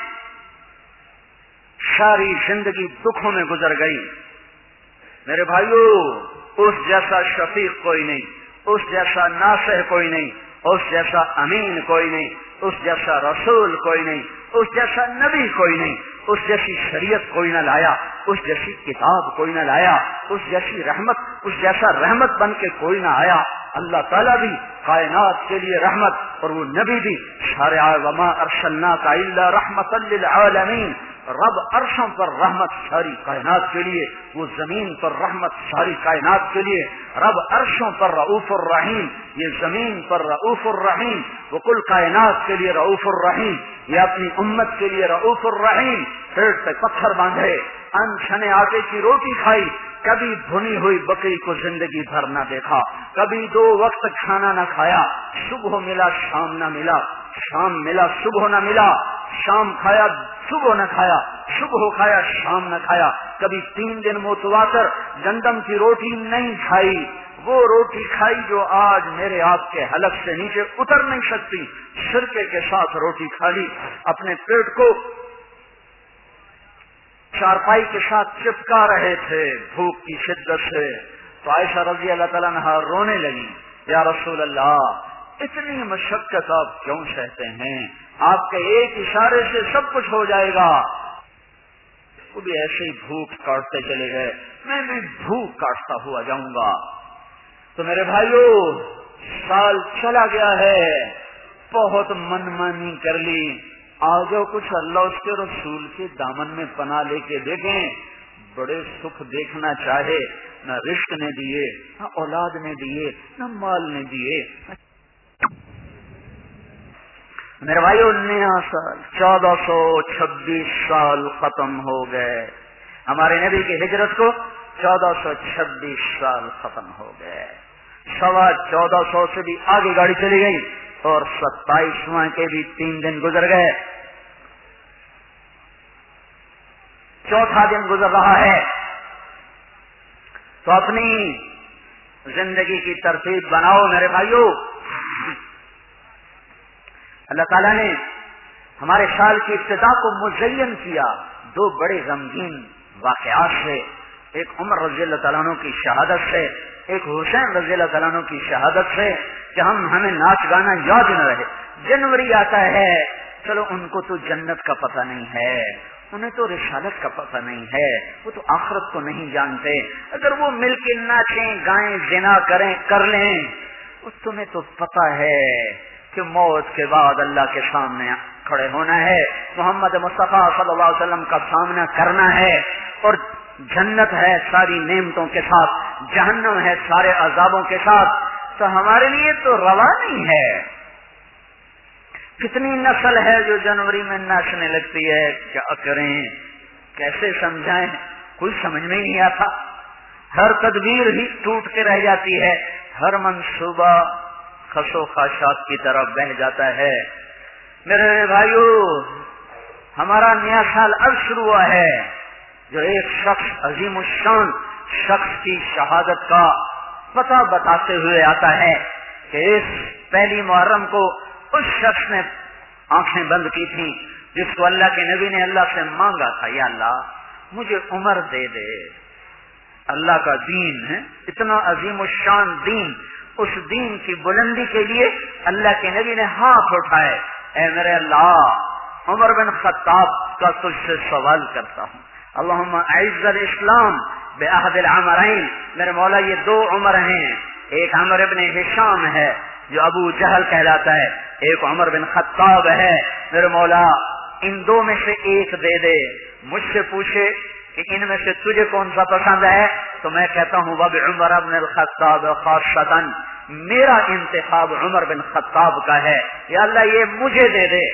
ساری زندگی دکھوں میں گزر گئی۔ میرے بھائیو، اس جیسا شفیق کوئی نہیں، اس جیسا ناصح کوئی نہیں، اس جیسا امین کوئی نہیں، اس جیسا رسول کوئی نہیں، اس جیسا نبی کوئی نہیں، اس جیسی شریعت کوئی نہ لایا، اس جیسی کتاب کوئی نہ لایا، اس جیسی رحمت، اس جیسا رحمت بن کے کوئی نہ آیا۔ اللہ تعالیٰ بھی کائنات کے لیے رحمت، اور وہ نبی بھی سارے وما ارسلناک الا رحمتا للعالمین، رب عرشوں پر رحمت ساری کائنات کے لیے، وہ زمین پر رحمت ساری کائنات کے لیے، رب عرشوں پر رؤوف الرحیم، یہ زمین پر رؤوف الرحیم، وہ کل کائنات کے لیے رؤوف الرحیم، یہ اپنی امت کے لیے رؤوف الرحیم۔ پیٹ پہ پتھر باندھے، ان چھنے آٹے کی روٹی کھائی، کبھی بھنی ہوئی بکری کو زندگی بھر نہ دیکھا، کبھی دو وقت کھانا نہ کھایا، صبح ملا شام نہ ملا، شام ملا صبح نہ ملا، شام کھایا صبح نہ کھایا، صبح کھایا شام نہ کھایا، کبھی تین دن متواتر گندم کی روٹی نہیں کھائی، وہ روٹی کھائی جو آج میرے آپ کے حلق سے نیچے اتر نہیں سکتی، سرکے کے ساتھ روٹی کھا لی، اپنے پیٹ کو چارپائی کے ساتھ چپکا رہے تھے بھوک کی شدت سے، تو عائشہ رضی اللہ تعالیٰ عنہا رونے لگی، یا رسول اللہ اتنی مشقت آپ کیوں سہتے ہیں؟ آپ کے ایک اشارے سے سب کچھ ہو جائے گا۔ وہ بھی ایسے ہی بھوک کاٹتے چلے گئے، میں بھی بھوک کاٹتا ہوا جاؤں گا۔ تو میرے بھائیو سال چلا گیا ہے، بہت من مانی کر لی، آگے کچھ اللہ اس کے رسول کے دامن میں پناہ لے کے دیکھیں، بڑے سکھ دیکھنا چاہے، نہ رزق نے دیے، نہ اولاد نے دیے، نہ مال نے دیے۔ میرے بھائیو نیا سال چودہ سو چھبیس سال ختم ہو گئے، ہمارے نبی کی ہجرت کو چودہ سو چھبیس سال ختم ہو گئے، سوا چودہ سو سے بھی آگے گاڑی چلی گئی اور ستائیسواں کے بھی تین دن گزر گئے، چوتھا دن گزر رہا ہے۔ تو اپنی زندگی کی ترتیب بناؤ میرے بھائیو۔ اللہ تعالیٰ نے ہمارے سال کی ابتدا کو مزین کیا دو بڑے غمگین واقعات سے، ایک عمر رضی اللہ تعالیٰ عنہ کی شہادت سے، ایک حسین رضی اللہ تعالیٰ عنہ کی شہادت سے، کہ ہم ہمیں ناچ گانا یاد نہ رہے۔ جنوری آتا ہے، چلو ان کو تو جنت کا پتہ نہیں ہے، انہیں تو رسالت کا پتہ نہیں ہے، وہ تو آخرت کو نہیں جانتے، اگر وہ مل کے ناچیں گائیں زنا کریں کر لیں، تمہیں تو پتہ ہے کہ موت کے بعد اللہ کے سامنے کھڑے ہونا ہے، محمد مصطفیٰ صلی اللہ علیہ وسلم کا سامنا کرنا ہے، اور جنت ہے ساری نعمتوں کے ساتھ، جہنم ہے سارے عذابوں کے ساتھ، تو ہمارے لیے تو روا نہیں ہے۔ کتنی نسل ہے جو جنوری میں ناچنے لگتی ہے، کیا کریں کیسے سمجھائیں، کوئی سمجھ میں نہیں آتا، ہر تدبیر ہی ٹوٹ کے رہ جاتی ہے، ہر منصوبہ خسو خاشات کی طرف بہ جاتا ہے۔ میرے بھائیو ہمارا نیا سال اب شروع ہوا ہے، جو ایک شخص عظیم الشان شخص کی شہادت کا پتہ بتاتے ہوئے آتا ہے کہ اس پہلی محرم کو اس شخص نے آنکھیں بند کی تھی جس کو اللہ کے نبی نے اللہ سے مانگا تھا، یا اللہ مجھے عمر دے دے، اللہ کا دین ہے اتنا عظیم الشان دین، اس دین کی بلندی کے لیے اللہ کے نبی نے ہاتھ اٹھائے، اے میرے اللہ عمر بن خطاب کا تجھ سے سوال کرتا ہوں، اللہم اعز الاسلام بعہد العمرین، میرے مولا یہ دو عمر ہیں، ایک عمر ابن ہشام ہے جو ابو جہل کہلاتا ہے، ایک عمر بن خطاب ہے، میرے مولا ان دو میں سے ایک دے دے۔ مجھ سے پوچھے کہ ان میں سے تجھے کون سا پسند ہے تو میں کہتا ہوں وب عمر بن الخطاب خاصۃ، میرا انتخاب عمر بن خطاب کا ہے، یا اللہ یہ مجھے دے دے۔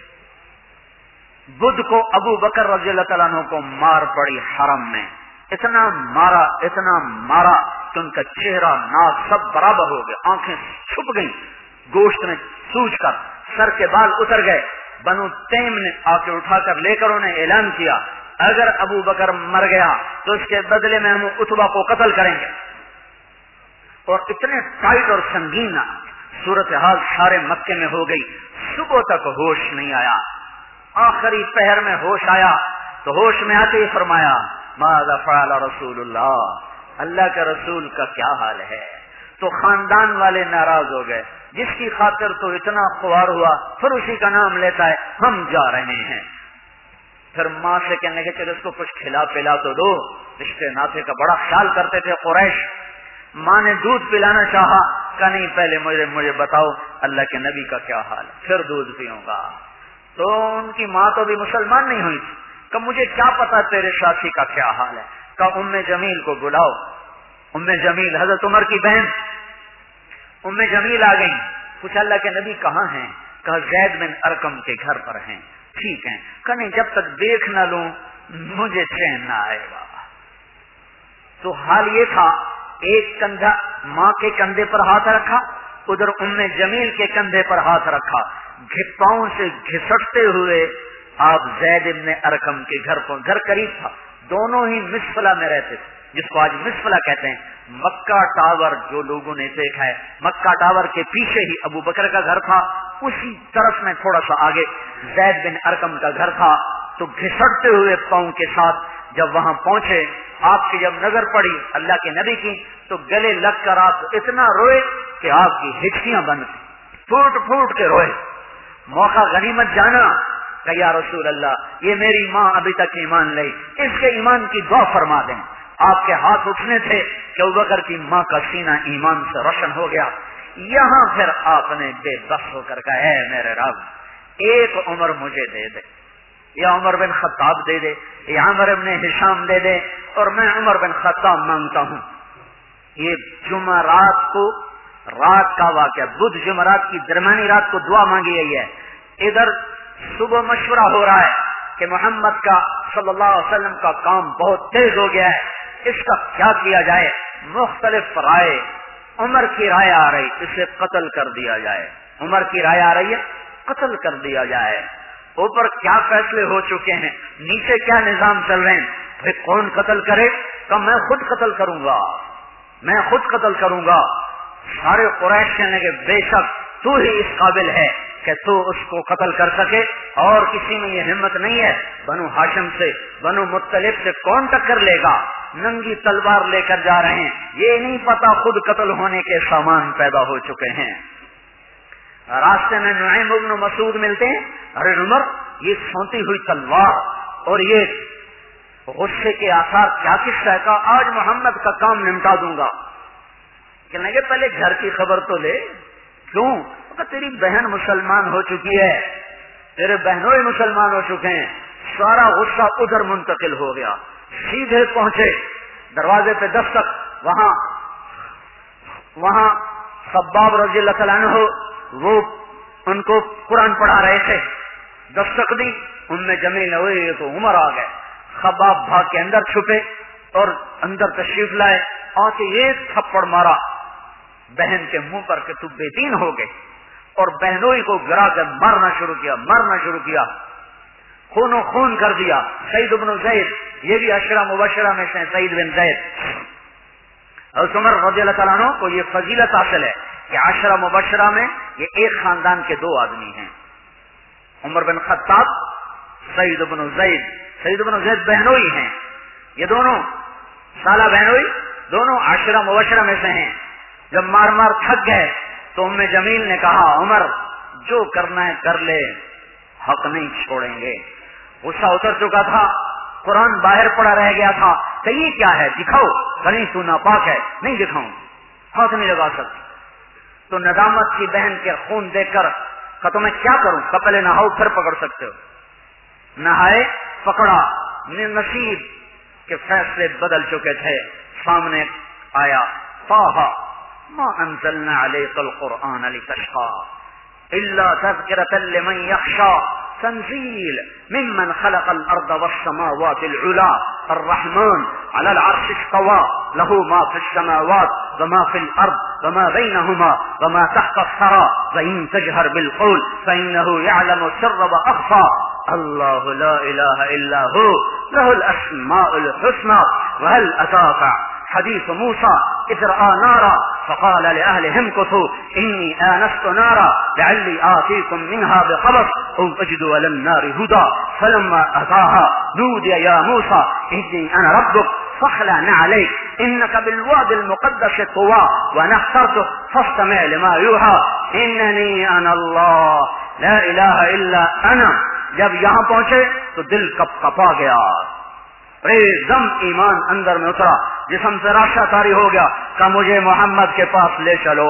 بدھ کو ابو بکر رضی اللہ تعالیٰ عنہ کو مار پڑی حرم میں، اتنا مارا اتنا مارا کہ ان کا چہرہ ناک سب برابر ہو گئے، آنکھیں چھپ گئیں، گوشت میں سوج کر سر کے بال اتر گئے۔ بنو تیم نے آ کے اٹھا کر لے کر انہیں اعلان کیا اگر ابو بکر مر گیا تو اس کے بدلے میں ہم اتبا کو قتل کریں گے، اور اتنے ٹائٹ اور سنگین صورتحال سارے مکے میں ہو گئی، صبح تک ہوش نہیں آیا، آخری پہر میں ہوش آیا تو ہوش میں آتے ہی فرمایا ماذا فعل رسول اللہ، اللہ کے رسول کا کیا حال ہے۔ تو خاندان والے ناراض ہو گئے، جس کی خاطر تو اتنا خوار ہوا پھر اسی کا نام لیتا ہے، ہم جا رہے ہیں۔ پھر ماں سے کہنے کے چلو اس کو کچھ کھلا پلا تو دو، رشتے ناطے کا بڑا خیال کرتے تھے قریش۔ ماں نے دودھ پلانا چاہا، کہا نہیں پہلے مجھے مجھے بتاؤ اللہ کے نبی کا کیا حال ہے پھر دودھ پیوں گا۔ تو ان کی ماں تو بھی مسلمان نہیں ہوئی تھی، کہ مجھے کیا پتا تیرے ساتھی کا کیا حال ہے۔ کہا ام جمیل کو بلاؤ۔ ام جمیل حضرت عمر کی بہن ام جمیل آ گئی، پوچھا اللہ کے نبی کہاں ہیں؟ کہا زید بن ارقم کے گھر پر ہیں۔ ٹھیک ہے، کہا نہیں جب تک دیکھ نہ لوں مجھے چین نہ آئے گا۔ تو حال یہ تھا، ایک کندھا ماں کے کندھے پر ہاتھ رکھا، ادھر ام جمیل کے کندھے پر ہاتھ رکھا، پاؤں سے گھسٹتے ہوئے آپ زید ابن ارقم کے گھر کو، گھر قریب تھا، دونوں ہی مسفلہ میں رہتے تھے، جس کو آج مسفلہ کہتے ہیں۔ مکہ ٹاور جو لوگوں نے دیکھا ہے، مکہ ٹاور کے پیچھے ہی ابو بکر کا گھر تھا، اسی طرف میں تھوڑا سا آگے زید بن ارقم کا گھر تھا۔ تو گھسٹتے ہوئے پاؤں کے ساتھ جب وہاں پہنچے، آپ کی جب نظر پڑی اللہ کے نبی کی، تو گلے لگ کر آپ اتنا روئے کہ آپ کی ہچکیاں بند تھی، پھوٹ پھوٹ کے روئے۔ موقع غنیمت جانا کہ یا رسول اللہ، یہ میری ماں ابھی تک ایمان لئی، اس کے ایمان کی دعا فرما دیں۔ آپ کے ہاتھ اٹھنے تھے کہ ابوبکر کی ماں کا سینہ ایمان سے روشن ہو گیا۔ یہاں پھر آپ نے بے بس ہو کر کہا، اے میرے رب، ایک عمر مجھے دے دے، یا عمر بن خطاب دے دے، یا عمر بن ہشام دے دے، اور میں عمر بن خطاب مانگتا ہوں۔ یہ جمعرات کو رات کا واقعہ، بدھ جمعرات کی درمیانی رات کو دعا مانگی گئی ہے۔ ادھر صبح مشورہ ہو رہا ہے کہ محمد کا صلی اللہ علیہ وسلم کا کام بہت تیز ہو گیا ہے، اس کا کیا کیا جائے؟ مختلف رائے، عمر کی رائے آ رہی اسے قتل کر دیا جائے، عمر کی رائے آ رہی ہے قتل کر دیا جائے۔ اوپر کیا فیصلے ہو چکے ہیں، نیچے کیا نظام چل رہے ہیں، پھر کون قتل کرے؟ کہ میں خود قتل کروں گا، میں خود قتل کروں گا۔ سارے قریش کہنے کہ بے شک تو ہی اس قابل ہے کہ تو اس کو قتل کر سکے، اور کسی میں یہ ہمت نہیں ہے۔ بنو ہاشم سے، بنو مطلب سے کون ٹکر لے گا؟ ننگی تلوار لے کر جا رہے ہیں، یہ نہیں پتا خود قتل ہونے کے سامان پیدا ہو چکے ہیں۔ راستے میں نعیم بن مسعود ملتے ہیں، ارے عمر، یہ سونتی ہوئی تلوار اور یہ غصے کے آثار کیا قصہ ہے؟ کہ آج محمد کا کام نمٹا دوں گا۔ کہنے لگے پہلے گھر کی خبر تو لے، کیوں؟ کہ تیری بہن مسلمان ہو چکی ہے، تیرے بہنوں ہی مسلمان ہو چکے ہیں۔ سارا غصہ ادھر منتقل ہو گیا، سیدھے پہنچے دروازے پہ دستک، وہاں وہاں خباب رضی اللہ تعالیٰ عنہ وہ ان کو قرآن پڑھا رہے تھے، دستک دی، ان میں جمیل ہوئے تو عمر آ گئے۔ خباب بھاگ کے اندر چھپے اور اندر تشریف لائے، آ کے ایک تھپڑ مارا بہن کے منہ پر کہ تو بے دین ہو گئے، اور بہنوئی کو گرا کر مارنا شروع کیا، مارنا شروع کیا، خون و خون کر دیا۔ سعید بن زید، یہ بھی عشرہ مبشرہ میں سے سعید بن زید، اور عمر رضی اللہ تعالیٰ عنہ کو یہ فضیلت حاصل ہے کہ عشرہ مبشرہ میں یہ ایک خاندان کے دو آدمی ہیں، عمر بن خطاب، سعید بن زید۔ سعید بن زید بہنوئی ہیں، یہ دونوں سالہ بہنوئی، دونوں عشرہ مبشرہ میں سے ہیں۔ جب مار مار تھک گئے تو ام جمیل نے کہا، عمر جو کرنا ہے کر لے، حق نہیں چھوڑیں گے۔ غصہ اتر چکا تھا، قرآن باہر پڑا رہ گیا تھا کہ یہ کیا ہے، دکھاؤ، کہیں تو ناپاک ہے، نہیں دکھاؤں، ہاتھ نہیں لگا سکتی۔ تو ندامت کی بہن کے خون دیکھ کر کہ تو میں کیا کروں، کہ پہلے نہاؤ پھر پکڑ سکتے ہو۔ نہائے، پکڑا، نصیب کے فیصلے بدل چکے تھے۔ سامنے آیا، طٰہٰ ما انزلنا علیک القرآن لتشقیٰ الا تذکرۃ لمن یخشیٰ تنزیل ممن خلق الارض والسماوات العلی الرحمن علی العرش استوى له ما في السماوات وما في الارض وما بينهما وما تحت الثرى وان تجهر بالقول فانه يعلم السر واخفى الله لا اله الا هو له الاسماء الحسنى وهل اتاك حديث موسى إذ رأى نارا فقال لأهلهم كثوا إني آنست نارا لعلي آتيكم منها بخبر أو أجد على النار هدى فلما أتاها نودي يا موسى إني أنا ربك فاخلع نعليك إنك بالواد المقدس طوى وأنا اخترتك فاستمع لما يوحى إنني أنا الله لا إله إلا أنا۔ جب یہاں پہنچے تو دل کپ کپا گیا، ایک دم ایمان اندر میں اترا، جسم سے راشا طاری ہو گیا کہ مجھے محمد کے پاس لے چلو۔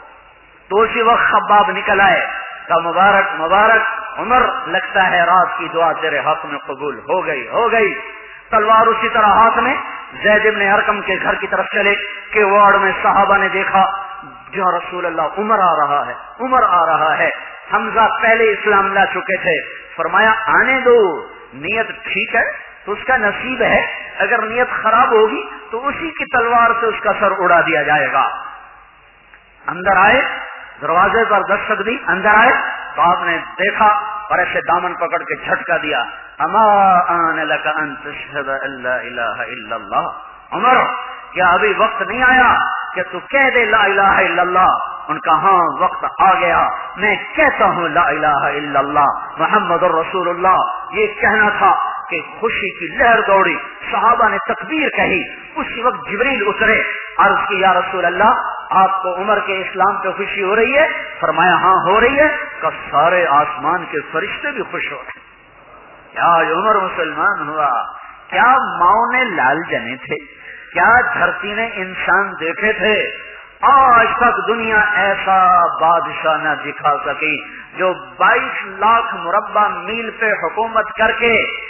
تو اسی وقت خباب نکل آئے کہ مبارک مبارک عمر، لگتا ہے رات کی دعا تیرے حق میں قبول ہو گئی ہو گئی تلوار اسی طرح ہاتھ میں زید بن ارقم کے گھر کی طرف چلے کہ وارڈ میں صحابہ نے دیکھا، یا رسول اللہ عمر آ رہا ہے، عمر آ رہا ہے۔ حمزہ پہلے اسلام لا چکے تھے، فرمایا آنے دو، نیت ٹھیک ہے تو اس کا نصیب ہے، اگر نیت خراب ہوگی تو اسی کی تلوار سے اس کا سر اڑا دیا جائے گا۔ اندر آئے، دروازے پر دستک دی، اندر آئے تو آپ نے دیکھا اور ایسے دامن پکڑ کے جھٹکا دیا. اما آن لک ان تشہد ان لا الہ الا اللہ. عمر کیا ابھی وقت نہیں آیا کہ تو کہہ دے لا الہ الا اللہ؟ ان کا ہاں وقت آ گیا، میں کہتا ہوں لا الہ الا اللہ محمد الرسول اللہ. یہ کہنا تھا کہ خوشی کی لہر دوڑی، صحابہ نے تکبیر کہی. اسی وقت جبریل اترے، عرض کی یا رسول اللہ آپ کو عمر کے اسلام پہ خوشی ہو رہی ہے؟ فرمایا ہاں ہو رہی ہے. کہ سارے آسمان کے فرشتے بھی خوش ہو رہے. کیا عمر مسلمان ہوا؟ کیا ماؤں نے لال جنے تھے؟ کیا دھرتی نے انسان دیکھے تھے؟ آج تک دنیا ایسا بادشاہ نہ دکھا سکی جو بائیس لاکھ مربع میل پہ حکومت کر کے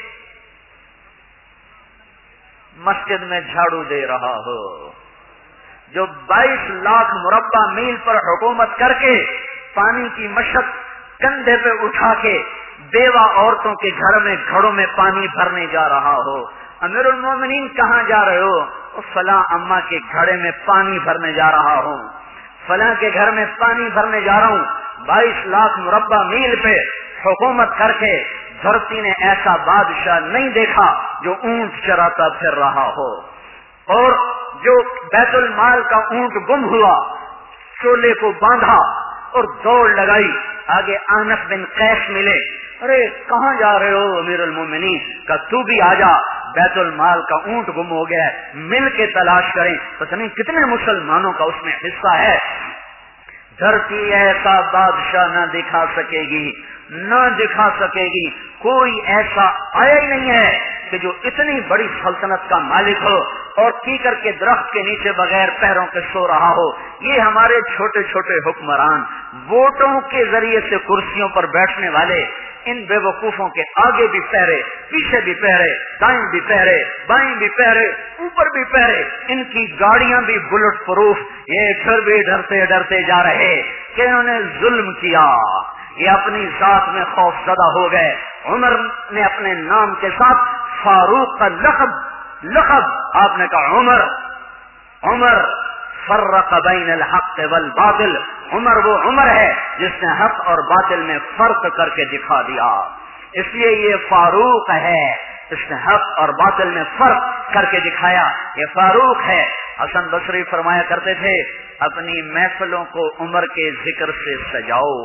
مسجد میں جھاڑو دے رہا ہو، جو بائیس لاکھ مربع میل پر حکومت کر کے پانی کی مشق کندھے پہ اٹھا کے بیوہ عورتوں کے گھر میں گھڑوں میں پانی بھرنے جا رہا ہو. امیر المومنین کہاں جا رہے ہو؟ فلاں اما کے گھڑے میں پانی بھرنے جا رہا ہوں، فلاں کے گھر میں پانی بھرنے جا رہا ہوں. بائیس لاکھ مربع میل پہ حکومت کر کے دھرتی نے ایسا بادشاہ نہیں دیکھا جو اونٹ چراتا پھر رہا ہو. اور جو بیت المال کا اونٹ گم ہوا، چولے کو باندھا اور دوڑ لگائی، آگے آنس بن قیس ملے. ارے کہاں جا رہے ہو امیر المومنین؟ کہ تو بھی آ جا، بیت المال کا اونٹ گم ہو گیا ہے، مل کے تلاش کریں. پتہ نہیں کتنے مسلمانوں کا اس میں حصہ ہے. دھرتی ایسا بادشاہ نہ دکھا سکے گی، نہ دکھا سکے گی. کوئی ایسا آیا ہی نہیں ہے کہ جو اتنی بڑی سلطنت کا مالک ہو اور کیکر کے درخت کے نیچے بغیر پیروں کے سو رہا ہو. یہ ہمارے چھوٹے چھوٹے حکمران، ووٹوں کے ذریعے سے کرسیوں پر بیٹھنے والے، ان بے وقوفوں کے آگے بھی پہرے، پیچھے بھی پہرے، دائیں بھی پہرے، بائیں بھی پہرے، اوپر بھی پہرے. ان کی گاڑیاں بھی بلٹ پروف. یہ پھر بھی ڈرتے ڈرتے جا رہے کہ انہوں نے ظلم کیا. یہ اپنی ذات میں خوف زدہ ہو گئے. عمر نے اپنے نام کے ساتھ فاروق کا لقب لقب آپ نے کہا عمر. عمر فرق بین الحق والباطل. عمر وہ عمر ہے جس نے حق اور باطل میں فرق کر کے دکھا دیا. اس لیے یہ فاروق ہے، اس نے حق اور باطل میں فرق کر کے دکھایا. یہ فاروق ہے. حسن بصری فرمایا کرتے تھے اپنی محفلوں کو عمر کے ذکر سے سجاؤ.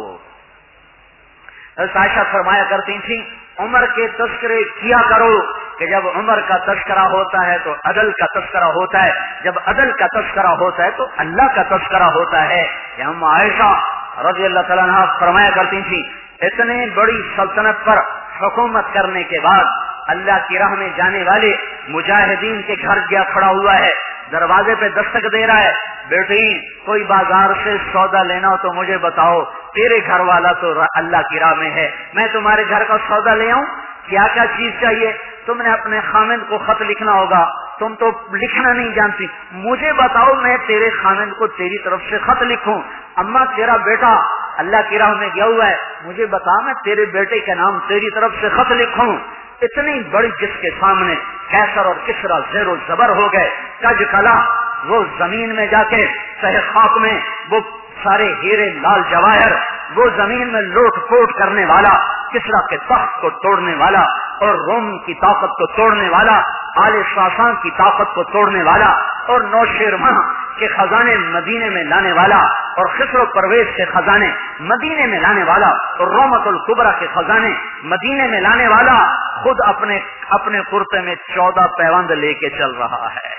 عائشہ فرمایا کرتی تھی عمر کے تذکرے کیا کرو کہ جب عمر کا تذکرہ ہوتا ہے تو عدل کا تذکرہ ہوتا ہے، جب عدل کا تذکرہ ہوتا ہے تو اللہ کا تذکرہ ہوتا ہے. کہ ہم عائشہ رضی اللہ تعالیٰ عنہا فرمایا کرتی تھی اتنے بڑی سلطنت پر حکومت کرنے کے بعد اللہ کی راہ میں جانے والے مجاہدین کے گھر گیا کھڑا ہوا ہے، دروازے پہ دستک دے رہا ہے، بیٹی کوئی بازار سے سودا لینا ہو تو مجھے بتاؤ، تیرے گھر والا تو اللہ کی راہ میں ہے، میں تمہارے گھر کا سودا لے آؤں؟ کیا کیا چیز چاہیے؟ تم نے اپنے خامند کو خط لکھنا ہوگا، تم تو لکھنا نہیں جانتی، مجھے بتاؤ میں تیرے خامند کو تیری طرف سے خط لکھوں. اما تیرا بیٹا اللہ کی راہ میں گیا ہوا ہے، مجھے بتا میں تیرے بیٹے کے نام تیری طرف سے خط لکھوں. اتنی بڑی جس کے سامنے کیسر اور کسرا زیر و زبر ہو گئے. کج کلا وہ زمین میں جا کے تہ خاک میں وہ سارے ہیرے لال جواہر، وہ زمین میں لوٹ پوٹ کرنے والا، کسرا کے تخت کو توڑنے والا اور روم کی طاقت کو توڑنے والا، آل شاسان کی طاقت کو توڑنے والا اور نوشیرماہ کے خزانے مدینے میں لانے والا اور خسرو پرویز کے خزانے مدینے میں لانے والا اور رومت الکبرا کے خزانے مدینے میں لانے والا خود اپنے اپنے کرتے میں چودہ پیوند لے کے چل رہا ہے.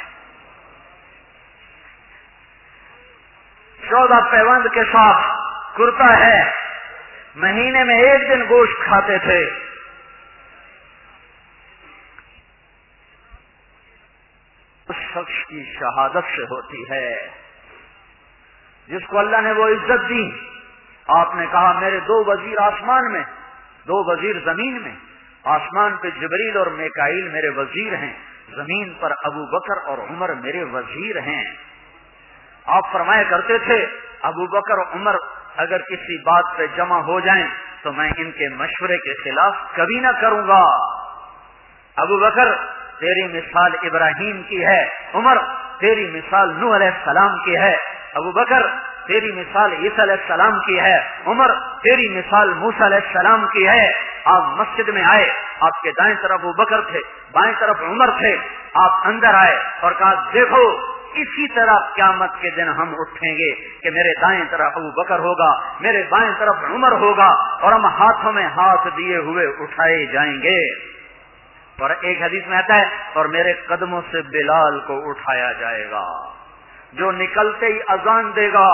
چودہ پیوند کے ساتھ کرتا ہے. مہینے میں ایک دن گوشت کھاتے تھے. اس شخص کی شہادت سے ہوتی ہے جس کو اللہ نے وہ عزت دی. آپ نے کہا میرے دو وزیر آسمان میں، دو وزیر زمین میں. آسمان پہ جبریل اور میکائیل میرے وزیر ہیں، زمین پر ابو بکر اور عمر میرے وزیر ہیں. آپ فرمایا کرتے تھے ابو بکر اور عمر اگر کسی بات پہ جمع ہو جائیں تو میں ان کے مشورے کے خلاف کبھی نہ کروں گا. ابو بکر تیری مثال ابراہیم کی ہے، عمر تیری مثال نوح علیہ السلام کی ہے. ابو بکر تیری مثال عیسیٰ علیہ السلام کی ہے، عمر تیری مثال موسیٰ علیہ السلام کی ہے۔ آپ مسجد میں آئے، آپ کے دائیں طرف ابوبکر تھے، بائیں طرف عمر تھے، آپ اندر آئے اور کہا دیکھو اسی طرح قیامت کے دن ہم اٹھیں گے کہ میرے دائیں طرف ابوبکر ہوگا، میرے بائیں طرف عمر ہوگا، اور ہم ہاتھوں میں ہاتھ دیے ہوئے اٹھائے جائیں گے۔ اور ایک حدیث میں آتا ہے اور میرے قدموں سے بلال کو اٹھایا جائے گا، جو نکلتے ہی اذان دے گا۔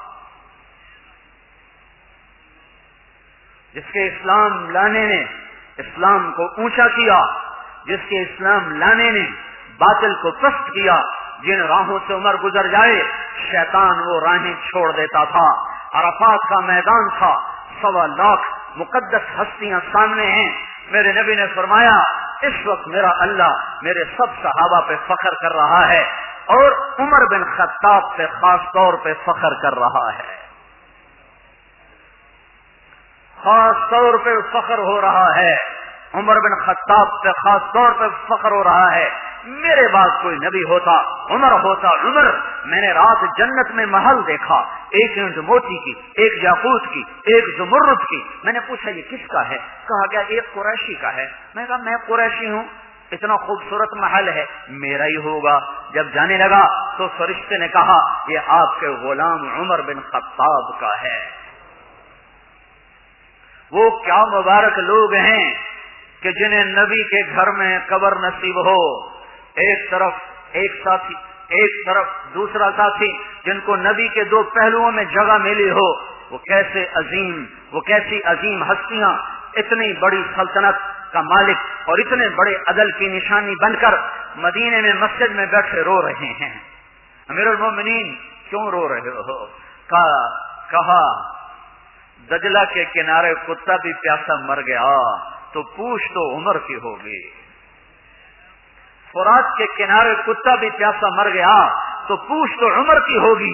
جس کے اسلام لانے نے اسلام کو اونچا کیا، جس کے اسلام لانے نے باطل کو پست کیا، جن راہوں سے عمر گزر جائے شیطان وہ راہیں چھوڑ دیتا تھا۔ عرفات کا میدان تھا، سوا لاکھ مقدس ہستیاں سامنے ہیں۔ میرے نبی نے فرمایا اس وقت میرا اللہ میرے سب صحابہ پہ فخر کر رہا ہے اور عمر بن خطاب پہ خاص طور پہ فخر کر رہا ہے، خاص طور پہ فخر ہو رہا ہے، عمر بن خطاب پہ خاص طور پہ فخر ہو رہا ہے۔ میرے بعد کوئی نبی ہوتا عمر ہوتا عمر۔ میں نے رات جنت میں محل دیکھا، ایک اینٹ موتی کی، ایک یاقوت کی، ایک زمرد کی۔ میں نے پوچھا یہ کس کا ہے؟ کہا گیا ایک قریشی کا ہے۔ میں کہا میں قریشی ہوں، اتنا خوبصورت محل ہے، میرا ہی ہوگا۔ جب جانے لگا تو فرشتے نے کہا یہ آپ کے غلام عمر بن خطاب کا ہے۔ وہ کیا مبارک لوگ ہیں کہ جنہیں نبی کے گھر میں قبر نصیب ہو۔ ایک طرف ایک ساتھی، ایک طرف دوسرا ساتھی، جن کو نبی کے دو پہلوؤں میں جگہ ملی ہو۔ وہ کیسے عظیم، وہ کیسی عظیم ہستیاں اتنی بڑی سلطنت کا مالک اور اتنے بڑے عدل کی نشانی بن کر مدینے میں مسجد میں بیٹھے رو رہے ہیں۔ امیر المومنین کیوں رو رہے ہو؟ کہا کہا دجلہ کے کنارے کتا بھی پیاسا مر گیا تو پوچھ تو عمر کی ہوگی، فرات کے کنارے کتا بھی پیاسا مر گیا تو پوچھ تو عمر کی ہوگی۔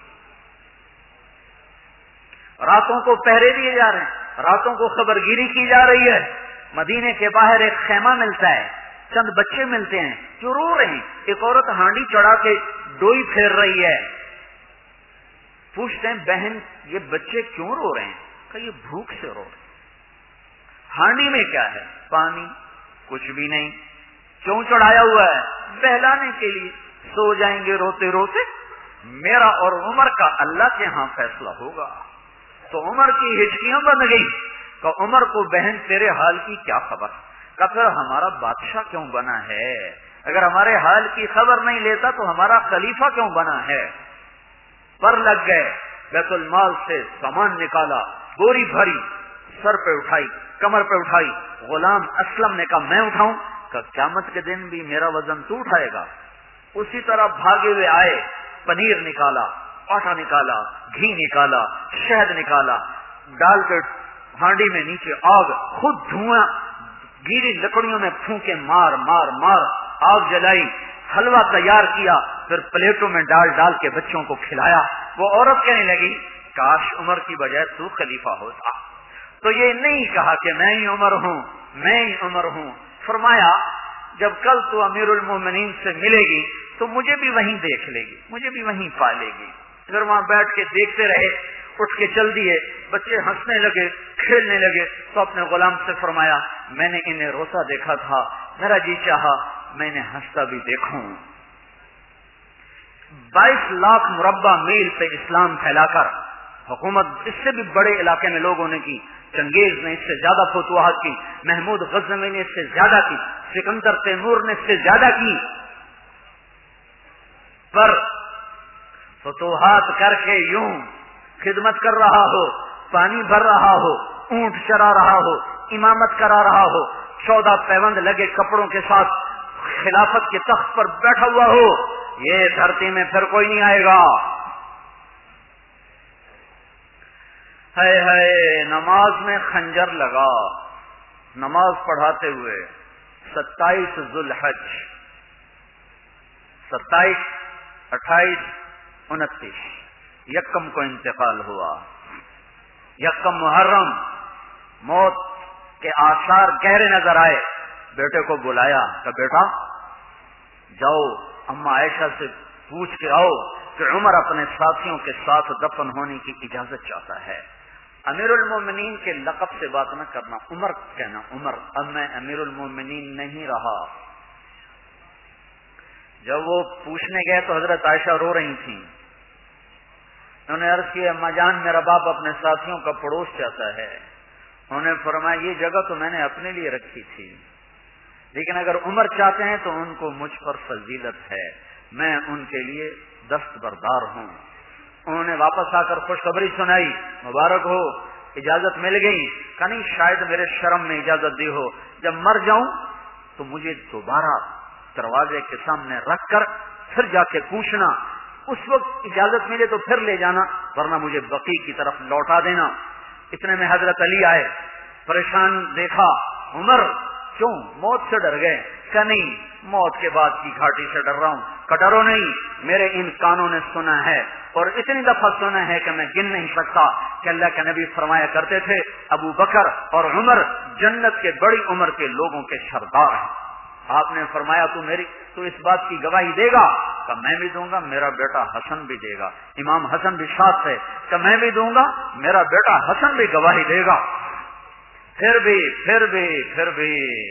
راتوں کو پہرے دیے جا رہے ہیں، راتوں کو خبرگیری کی جا رہی ہے۔ مدینے کے باہر ایک خیمہ ملتا ہے، چند بچے ملتے ہیں جو رو رہے ہیں۔ ایک عورت ہانڈی چڑھا کے ڈوئی پھیر رہی ہے۔ پوچھتے ہیں بہن یہ بچے کیوں رو رہے ہیں؟ کہ یہ بھوک سے رو رہے ہیں۔ ہانڈی میں کیا ہے؟ پانی، کچھ بھی نہیں۔ کیوں چڑھایا ہوا ہے؟ بہلانے کے لیے۔ سو جائیں گے روتے روتے، میرا اور عمر کا اللہ کے ہاں فیصلہ ہوگا۔ تو عمر کی ہچکیاں بن گئی کہ عمر کو بہن تیرے حال کی کیا خبر؟ کہ پھر ہمارا بادشاہ کیوں بنا ہے؟ اگر ہمارے حال کی خبر نہیں لیتا تو ہمارا خلیفہ کیوں بنا ہے؟ پر لگ گئے، بیت المال سے سامان نکالا، بوری بھری، سر پہ اٹھائی، کمر پہ اٹھائی۔ غلام اسلم نے کہا میں اٹھاؤں؟ کہ قیامت کے دن بھی میرا وزن تو اٹھائے گا۔ اسی طرح بھاگے ہوئے آئے، پنیر نکالا، آٹا نکالا، گھی نکالا، شہد نکالا، ڈال کے ہانڈی میں نیچے آگ، خود دھواں گیلی لکڑیوں میں پھونکے مار مار مار آگ جلائی، حلوہ تیار کیا، پھر پلیٹوں میں ڈال ڈال کے بچوں کو کھلایا۔ وہ عورت کہنے لگی کاش عمر کی بجائے تو خلیفہ ہوتا۔ تو یہ نہیں کہا کہ میں ہی عمر ہوں، میں ہی عمر ہوں۔ فرمایا جب کل تو امیر المومنین سے ملے گی تو مجھے بھی وہیں دیکھ لے گی، مجھے بھی وہیں پا لے گی۔ پھر وہاں بیٹھ کے دیکھتے رہے، اٹھ کے چل دیے۔ بچے ہنسنے لگے، کھیلنے لگے، تو اپنے غلام سے فرمایا میں نے انہیں روتا دیکھا تھا، میرا جی چاہا میں نے ہنستا بھی دیکھوں۔ بائیس لاکھ مربع میل پہ اسلام پھیلا کر حکومت اس سے بھی بڑے علاقے میں لوگوں نے کی۔ چنگیز نے اس سے زیادہ فتوحات کی، محمود غزنوی نے اس سے زیادہ کی، سکندر تیمور نے اس سے زیادہ کی، پر فتوحات کر کے یوں خدمت کر رہا ہو، پانی بھر رہا ہو، اونٹ چرا رہا ہو، امامت کرا رہا ہو، چودہ پیوند لگے کپڑوں کے ساتھ خلافت کے تخت پر بیٹھا ہوا ہو، یہ دھرتی میں پھر کوئی نہیں آئے گا۔ ہے ہے نماز میں خنجر لگا، نماز پڑھاتے ہوئے ستائیس ذوالحج، ستائیس اٹھائیس انتیس یکم کو انتقال ہوا۔ یکم محرم موت کے آثار گہرے نظر آئے، بیٹے کو بلایا کہ بیٹا جاؤ اما عائشہ سے پوچھ کے آؤ کہ عمر اپنے ساتھیوں کے ساتھ دفن ہونے کی اجازت چاہتا ہے۔ امیر المومنین کے لقب سے بات نہ کرنا، عمر کہنا، عمر، اب میں امیر المومنین نہیں رہا۔ جب وہ پوچھنے گئے تو حضرت عائشہ رو رہی تھیں، انہوں نے عرض کیا اما جان میرا باپ اپنے ساتھیوں کا پڑوس چاہتا ہے۔ انہوں نے فرمایا یہ جگہ تو میں نے اپنے لیے رکھی تھی، لیکن اگر عمر چاہتے ہیں تو ان کو مجھ پر فضیلت ہے، میں ان کے لیے دستبردار ہوں۔ انہوں نے واپس آ کر خوشخبری سنائی، مبارک ہو اجازت مل گئی۔ کہ نہیں شاید میرے شرم میں اجازت دی ہو، جب مر جاؤں تو مجھے دوبارہ دروازے کے سامنے رکھ کر پھر جا کے پوچھنا، اس وقت اجازت ملے تو پھر لے جانا، ورنہ مجھے بقیع کی طرف لوٹا دینا۔ اتنے میں حضرت علی آئے، پریشان دیکھا، عمر کیوں موت سے ڈر گئے؟ کہ نہیں موت کے بعد کی گھاٹی سے ڈر رہا ہوں۔ کہ ڈرو نہیں، میرے ان کانوں نے سنا ہے اور اتنی دفعہ سنا ہے کہ میں گن نہیں سکتا کہ اللہ کے نبی فرمایا کرتے تھے ابو بکر اور عمر جنت کے بڑی عمر کے لوگوں کے سردار ہیں۔ آپ نے فرمایا تو میری تو اس بات کی گواہی دے گا؟ کہ میں بھی دوں گا، میرا بیٹا حسن بھی دے گا۔ امام حسن بھی ساتھ ہے، کہ میں بھی دوں گا، میرا بیٹا حسن بھی گواہی دے گا۔ پھر بھی پھر بھی پھر بھی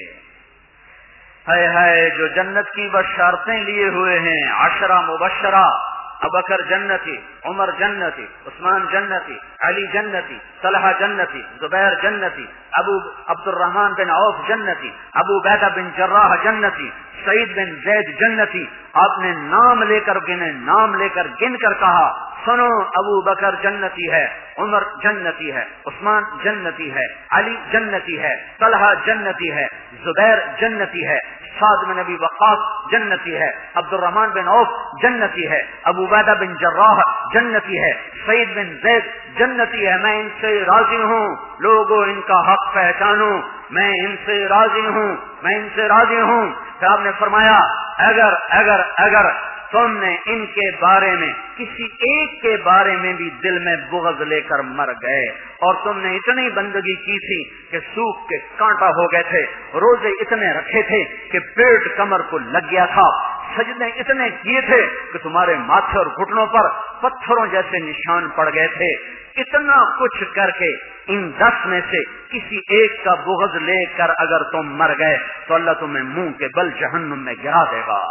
ہائے ہائے جو جنت کی بشارتیں لیے ہوئے ہیں، عشرہ مبشرہ، ابوبکر جنتی، عمر جنتی، عثمان جنتی، علی جنتی، طلحہ جنتی، زبیر جنتی، ابو عبد الرحمن بن عوف جنتی، ابو عبیدہ بن جراح جنتی، سعید بن زید جنتی۔ آپ نے نام لے کر گنے، نام لے کر گن کر کہا سنو ابو بکر جنتی ہے، عمر جنتی ہے، عثمان جنتی ہے، علی جنتی ہے، طلحہ جنتی ہے، زبیر جنتی ہے، سعد بن ابی وقاص جنتی ہے، عبد الرحمن بن عوف جنتی ہے، ابو عبیدہ بن جراح جنتی ہے، سعید بن زید جنتی ہے۔ میں ان سے راضی ہوں، لوگوں ان کا حق پہچانو، میں ان سے راضی ہوں، میں ان سے راضی ہوں۔ پھر آپ نے فرمایا اگر اگر اگر تم نے ان کے بارے میں کسی ایک کے بارے میں بھی دل میں بغض لے کر مر گئے اور تم نے اتنی بندگی کی تھی کہ سوکھ کے کانٹا ہو گئے تھے، روزے اتنے رکھے تھے کہ پیٹ کمر کو لگ گیا تھا، سجدے اتنے کیے تھے کہ تمہارے ماتھے اور گھٹنوں پر پتھروں جیسے نشان پڑ گئے تھے، اتنا کچھ کر کے ان دس میں سے کسی ایک کا بغض لے کر اگر تم مر گئے تو اللہ تمہیں منہ کے بل جہنم میں گرا دے گا۔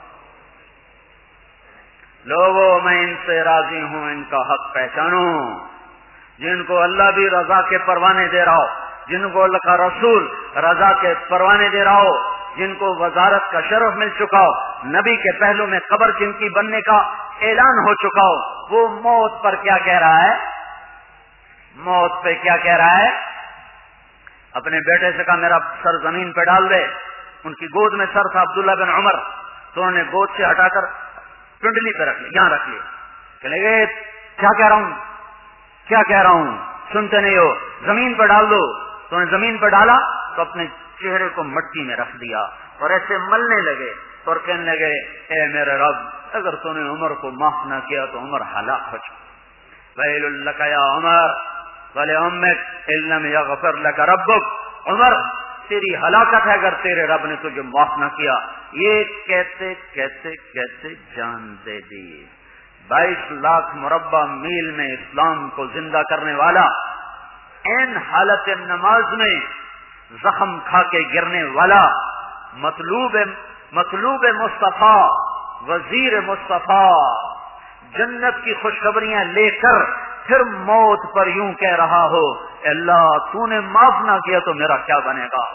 لوگوں میں ان سے راضی ہوں، ان کا حق پہچانو۔ جن کو اللہ بھی رضا کے پروانے دے رہا ہو، جن کو اللہ کا رسول رضا کے پروانے دے رہا ہو، جن کو وزارت کا شرف مل چکا ہو، نبی کے پہلو میں قبر جن کی بننے کا اعلان ہو چکا ہو، وہ موت پر کیا کہہ رہا ہے؟ موت پہ کیا کہہ رہا ہے؟ اپنے بیٹے سے کہا میرا سر زمین پہ ڈال دے۔ ان کی گود میں سر تھا عبداللہ بن عمر، تو انہوں نے گود سے ہٹا کر ٹنڈلی پہ رکھ لیا، یہاں رکھ لیا کہ لگے کیا کہہ رہا ہوں کیا کہہ رہا ہوں سنتے نہیں ہو، زمین پہ ڈال دو۔ تو انہیں زمین پہ ڈالا تو اپنے چہرے کو مٹی میں رکھ دیا اور ایسے ملنے لگے اور کہنے لگے اے میرے رب اگر تو نے عمر کو معاف نہ کیا تو عمر ہلاک ہو چکا۔ ویل لک یا عمر ولامک ان لم یغفر لک ربک، عمر تیری ہلاکت ہے اگر تیرے رب نے تجھے معاف نہ کیا۔ یہ کہتے کہتے کہتے جان دے دی۔ بائیس لاکھ مربع میل میں اسلام کو زندہ کرنے والا، این حالت نماز میں زخم کھا کے گرنے والا، مطلوب مطلوب مصطفیٰ، وزیر مصطفیٰ، جنت کی خوشخبریاں لے کر پھر موت پر یوں کہہ رہا ہو اللہ تو نے معاف نہ کیا تو میرا کیا بنے گا۔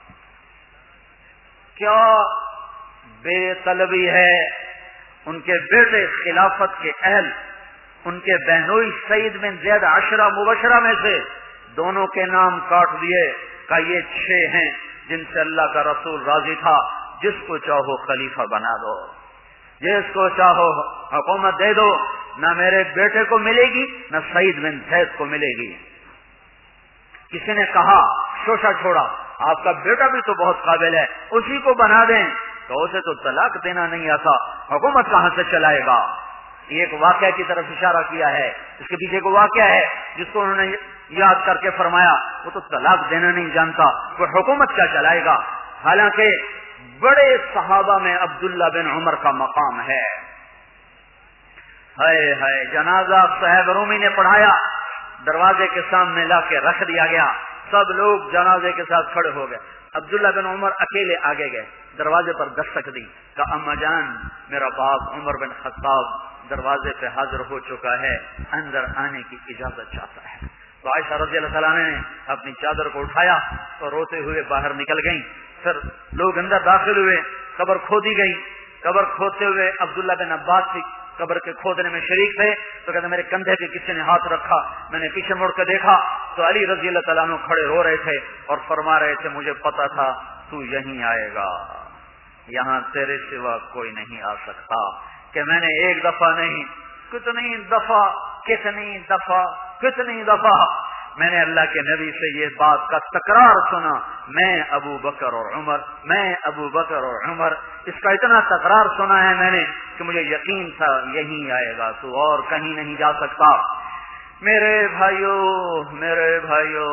کیا بے طلبی ہے۔ ان کے بیٹے خلافت کے اہل، ان کے بہنوئی سعید بن زید عشرہ مبشرہ میں سے دونوں کے نام کاٹ دیے کہ یہ چھ ہیں جن سے اللہ کا رسول راضی تھا، جس کو چاہو خلیفہ بنا دو، جس کو چاہو حکومت دے دو، نہ میرے بیٹے کو ملے گی نہ سعید بن زید کو ملے گی۔ کسی نے کہا شوشہ چھوڑا، آپ کا بیٹا بھی تو بہت قابل ہے، اسی کو بنا دیں، تو اسے تو طلاق دینا نہیں آتا، حکومت کہاں سے چلائے گا۔ یہ ایک واقعہ کی طرف اشارہ کیا ہے، اس کے پیچھے کو واقعہ ہے جس کو انہوں نے یاد کر کے فرمایا وہ تو طلاق دینا نہیں جانتا، وہ حکومت کیا چلائے گا۔ حالانکہ بڑے صحابہ میں عبداللہ بن عمر کا مقام ہے۔ ہائے ہائے جنازہ صہیب رومی نے پڑھایا، دروازے کے سامنے لا کے رکھ دیا گیا، سب لوگ جنازے کے ساتھ کھڑے ہو گئے، عبداللہ بن عمر اکیلے آگے گئے، دروازے پر دستک دی، کہا اما جان میرا باپ عمر بن خطاب دروازے پہ حاضر ہو چکا ہے، اندر آنے کی اجازت چاہتا ہے۔ تو عائشہ رضی اللہ تعالیٰ نے اپنی چادر کو اٹھایا تو روتے ہوئے باہر نکل گئیں، پھر لوگ اندر داخل ہوئے، قبر کھودی گئی، قبر کھودتے ہوئے عبداللہ بن عباس بھی قبر کے کھودنے میں شریک تھے، تو کہتے میرے کندھے پہ کسی نے ہاتھ رکھا، میں نے پیچھے مڑ کے دیکھا تو علی رضی اللہ تعالیٰ عنہ کھڑے رو رہے تھے اور فرما رہے تھے مجھے پتا تھا تو یہیں آئے گا، یہاں تیرے سوا کوئی نہیں آ سکتا، کہ میں نے ایک دفعہ نہیں کتنی دفعہ کتنی دفعہ کتنی دفعہ میں نے اللہ کے نبی سے یہ بات کا تکرار سنا، میں ابو بکر اور عمر میں ابو بکر اور عمر، اس کا اتنا تکرار سنا ہے میں نے کہ مجھے یقین تھا یہیں آئے گا، تو اور کہیں نہیں جا سکتا۔ میرے بھائیوں میرے بھائیوں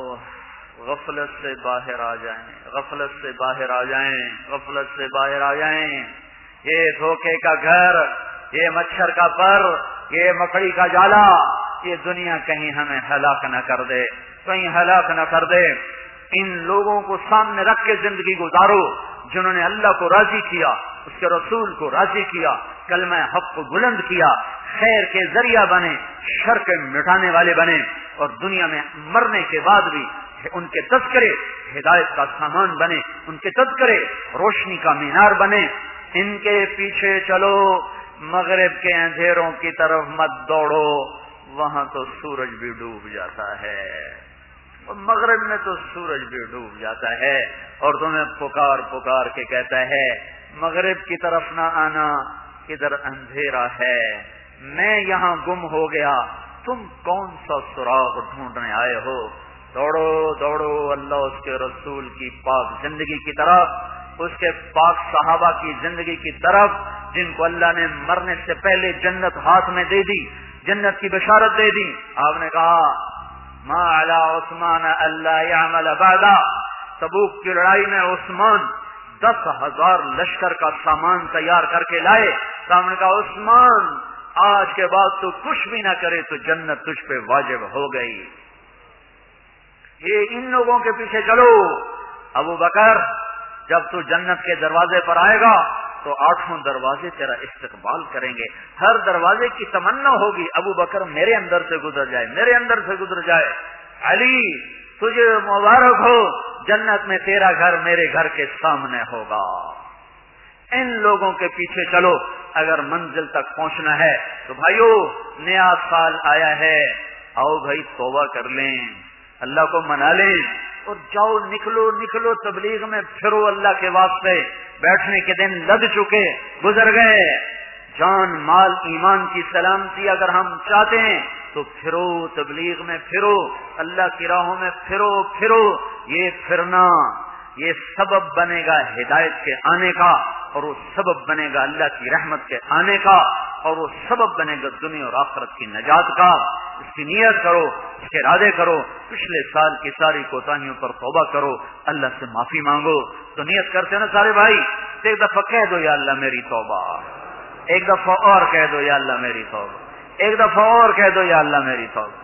غفلت سے باہر آ جائیں، غفلت سے باہر آ جائیں، غفلت سے باہر آ جائیں۔ یہ دھوکے کا گھر، یہ مچھر کا پر، یہ مکڑی کا جالا، یہ دنیا کہیں ہمیں ہلاک نہ کر دے، کہیں ہلاک نہ کر دے۔ ان لوگوں کو سامنے رکھ کے زندگی گزارو جنہوں نے اللہ کو راضی کیا، اس کے رسول کو راضی کیا، کلمہ حق کو بلند کیا، خیر کے ذریعہ بنے، شر کے مٹانے والے بنے، اور دنیا میں مرنے کے بعد بھی ان کے تذکرے ہدایت کا سامان بنے، ان کے تذکرے روشنی کا مینار بنے۔ ان کے پیچھے چلو، مغرب کے اندھیروں کی طرف مت دوڑو، وہاں تو سورج بھی ڈوب جاتا ہے، مغرب میں تو سورج بھی ڈوب جاتا ہے، اور تمہیں پکار پکار کے کہتا ہے مغرب کی طرف نہ آنا، ادھر اندھیرا ہے، میں یہاں گم ہو گیا، تم کون سا سراغ ڈھونڈنے آئے ہو؟ دوڑو دوڑو اللہ اس کے رسول کی پاک زندگی کی طرف، اس کے پاک صحابہ کی زندگی کی طرف، جن کو اللہ نے مرنے سے پہلے جنت ہاتھ میں دے دی، جنت کی بشارت دے دی۔ آپ نے کہا ما علی عثمان اللہ یعمل بعدا، تبوک کی لڑائی میں عثمان دس ہزار لشکر کا سامان تیار کر کے لائے، تو آپ نے کہا عثمان آج کے بعد تو کچھ بھی نہ کرے تو جنت تجھ پہ واجب ہو گئی۔ یہ ان لوگوں کے پیچھے چلو۔ ابو بکر جب تو جنت کے دروازے پر آئے گا تو آٹھوں دروازے تیرا استقبال کریں گے، ہر دروازے کی تمنا ہوگی ابو بکر میرے اندر سے گزر جائے، میرے اندر سے گزر جائے۔ علی تجھے مبارک ہو، جنت میں تیرا گھر میرے گھر کے سامنے ہوگا۔ ان لوگوں کے پیچھے چلو اگر منزل تک پہنچنا ہے۔ تو بھائیو نیا سال آیا ہے، آؤ بھائی توبہ کر لیں، اللہ کو منا لیں، اور جاؤ نکلو نکلو تبلیغ میں پھرو، اللہ کے واسطے بیٹھنے کے دن لگ چکے گزر گئے، جان مال ایمان کی سلامتی اگر ہم چاہتے ہیں تو پھرو تبلیغ میں، پھرو اللہ کی راہوں میں، پھرو پھرو یہ پھرنا یہ سبب بنے گا ہدایت کے آنے کا، اور وہ سبب بنے گا اللہ کی رحمت کے آنے کا، اور وہ سبب بنے گا دنیا اور آخرت کی نجات کا۔ اس کی نیت کرو، اس کے ارادے کرو، پچھلے سال کی ساری کوتاہیوں پر توبہ کرو، اللہ سے معافی مانگو۔ تو نیت کرتے نا سارے بھائی، ایک دفعہ کہہ دو یا اللہ میری توبہ، ایک دفعہ اور کہہ دو یا اللہ میری توبہ، ایک دفعہ اور کہہ دو یا اللہ میری توبہ۔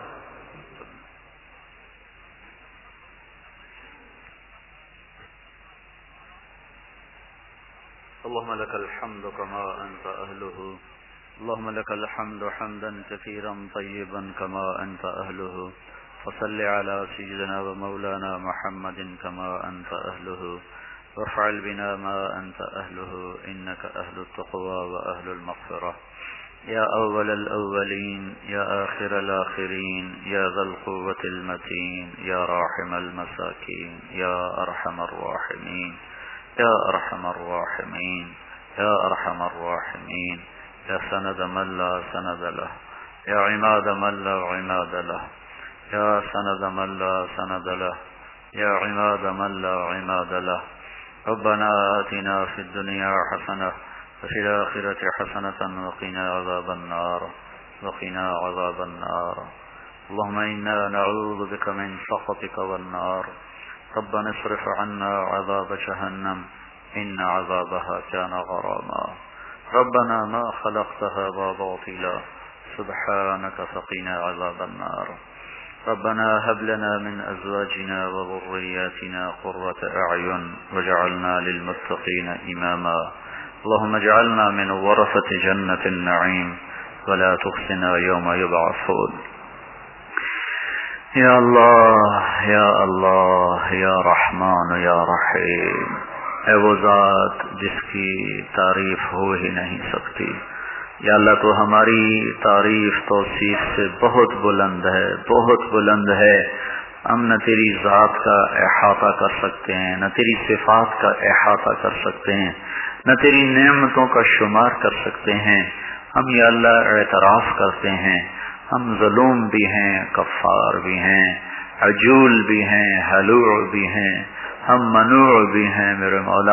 اللهم لك الحمد كما أنت أهله، اللهم لك الحمد حمدا كثيرا طيبا كما أنت أهله، فصل على سيدنا ومولانا محمد كما أنت أهله، وافعل بنا ما أنت أهله، إنك أهل التقوى وأهل المغفرة، يا أول الأولين يا آخر الآخرين يا ذا القوة المتين يا راحم المساكين يا أرحم الراحمين يا أرحم الراحمين يا أرحم الراحمين، يا سند من لا سند له، يا عماد من لا عماد له، يا سند من لا سند له، يا عماد من لا عماد له، ربنا آتنا في الدنيا حسنة وفي الآخرة حسنة وقنا عذاب النار وقنا عذاب النار، اللهم إنا نعوذ بك من سخطك والنار، ربنا اصرف عنا عذاب جهنم إن عذابها كان غراما، ربنا ما خلقت هذا باطلا سبحانك فقنا عذاب النار ربنا هب لنا من أزواجنا وذرياتنا قرة أعين واجعلنا للمتقين إماما اللهم اجعلنا من ورثة جنة النعيم ولا تخزنا يوم يبعثون یا اللہ یا اللہ یا رحمان یا رحیم، اے وہ ذات جس کی تعریف ہو ہی نہیں سکتی، یا اللہ تو ہماری تعریف توصیف سے بہت بلند ہے، بہت بلند ہے، ہم نہ تیری ذات کا احاطہ کر سکتے ہیں، نہ تیری صفات کا احاطہ کر سکتے ہیں، نہ تیری نعمتوں کا شمار کر سکتے ہیں۔ ہم یا اللہ اعتراف کرتے ہیں ہم ظلوم بھی ہیں، کفار بھی ہیں، عجول بھی ہیں، حلوع بھی ہیں، ہم منوع بھی ہیں میرے مولا،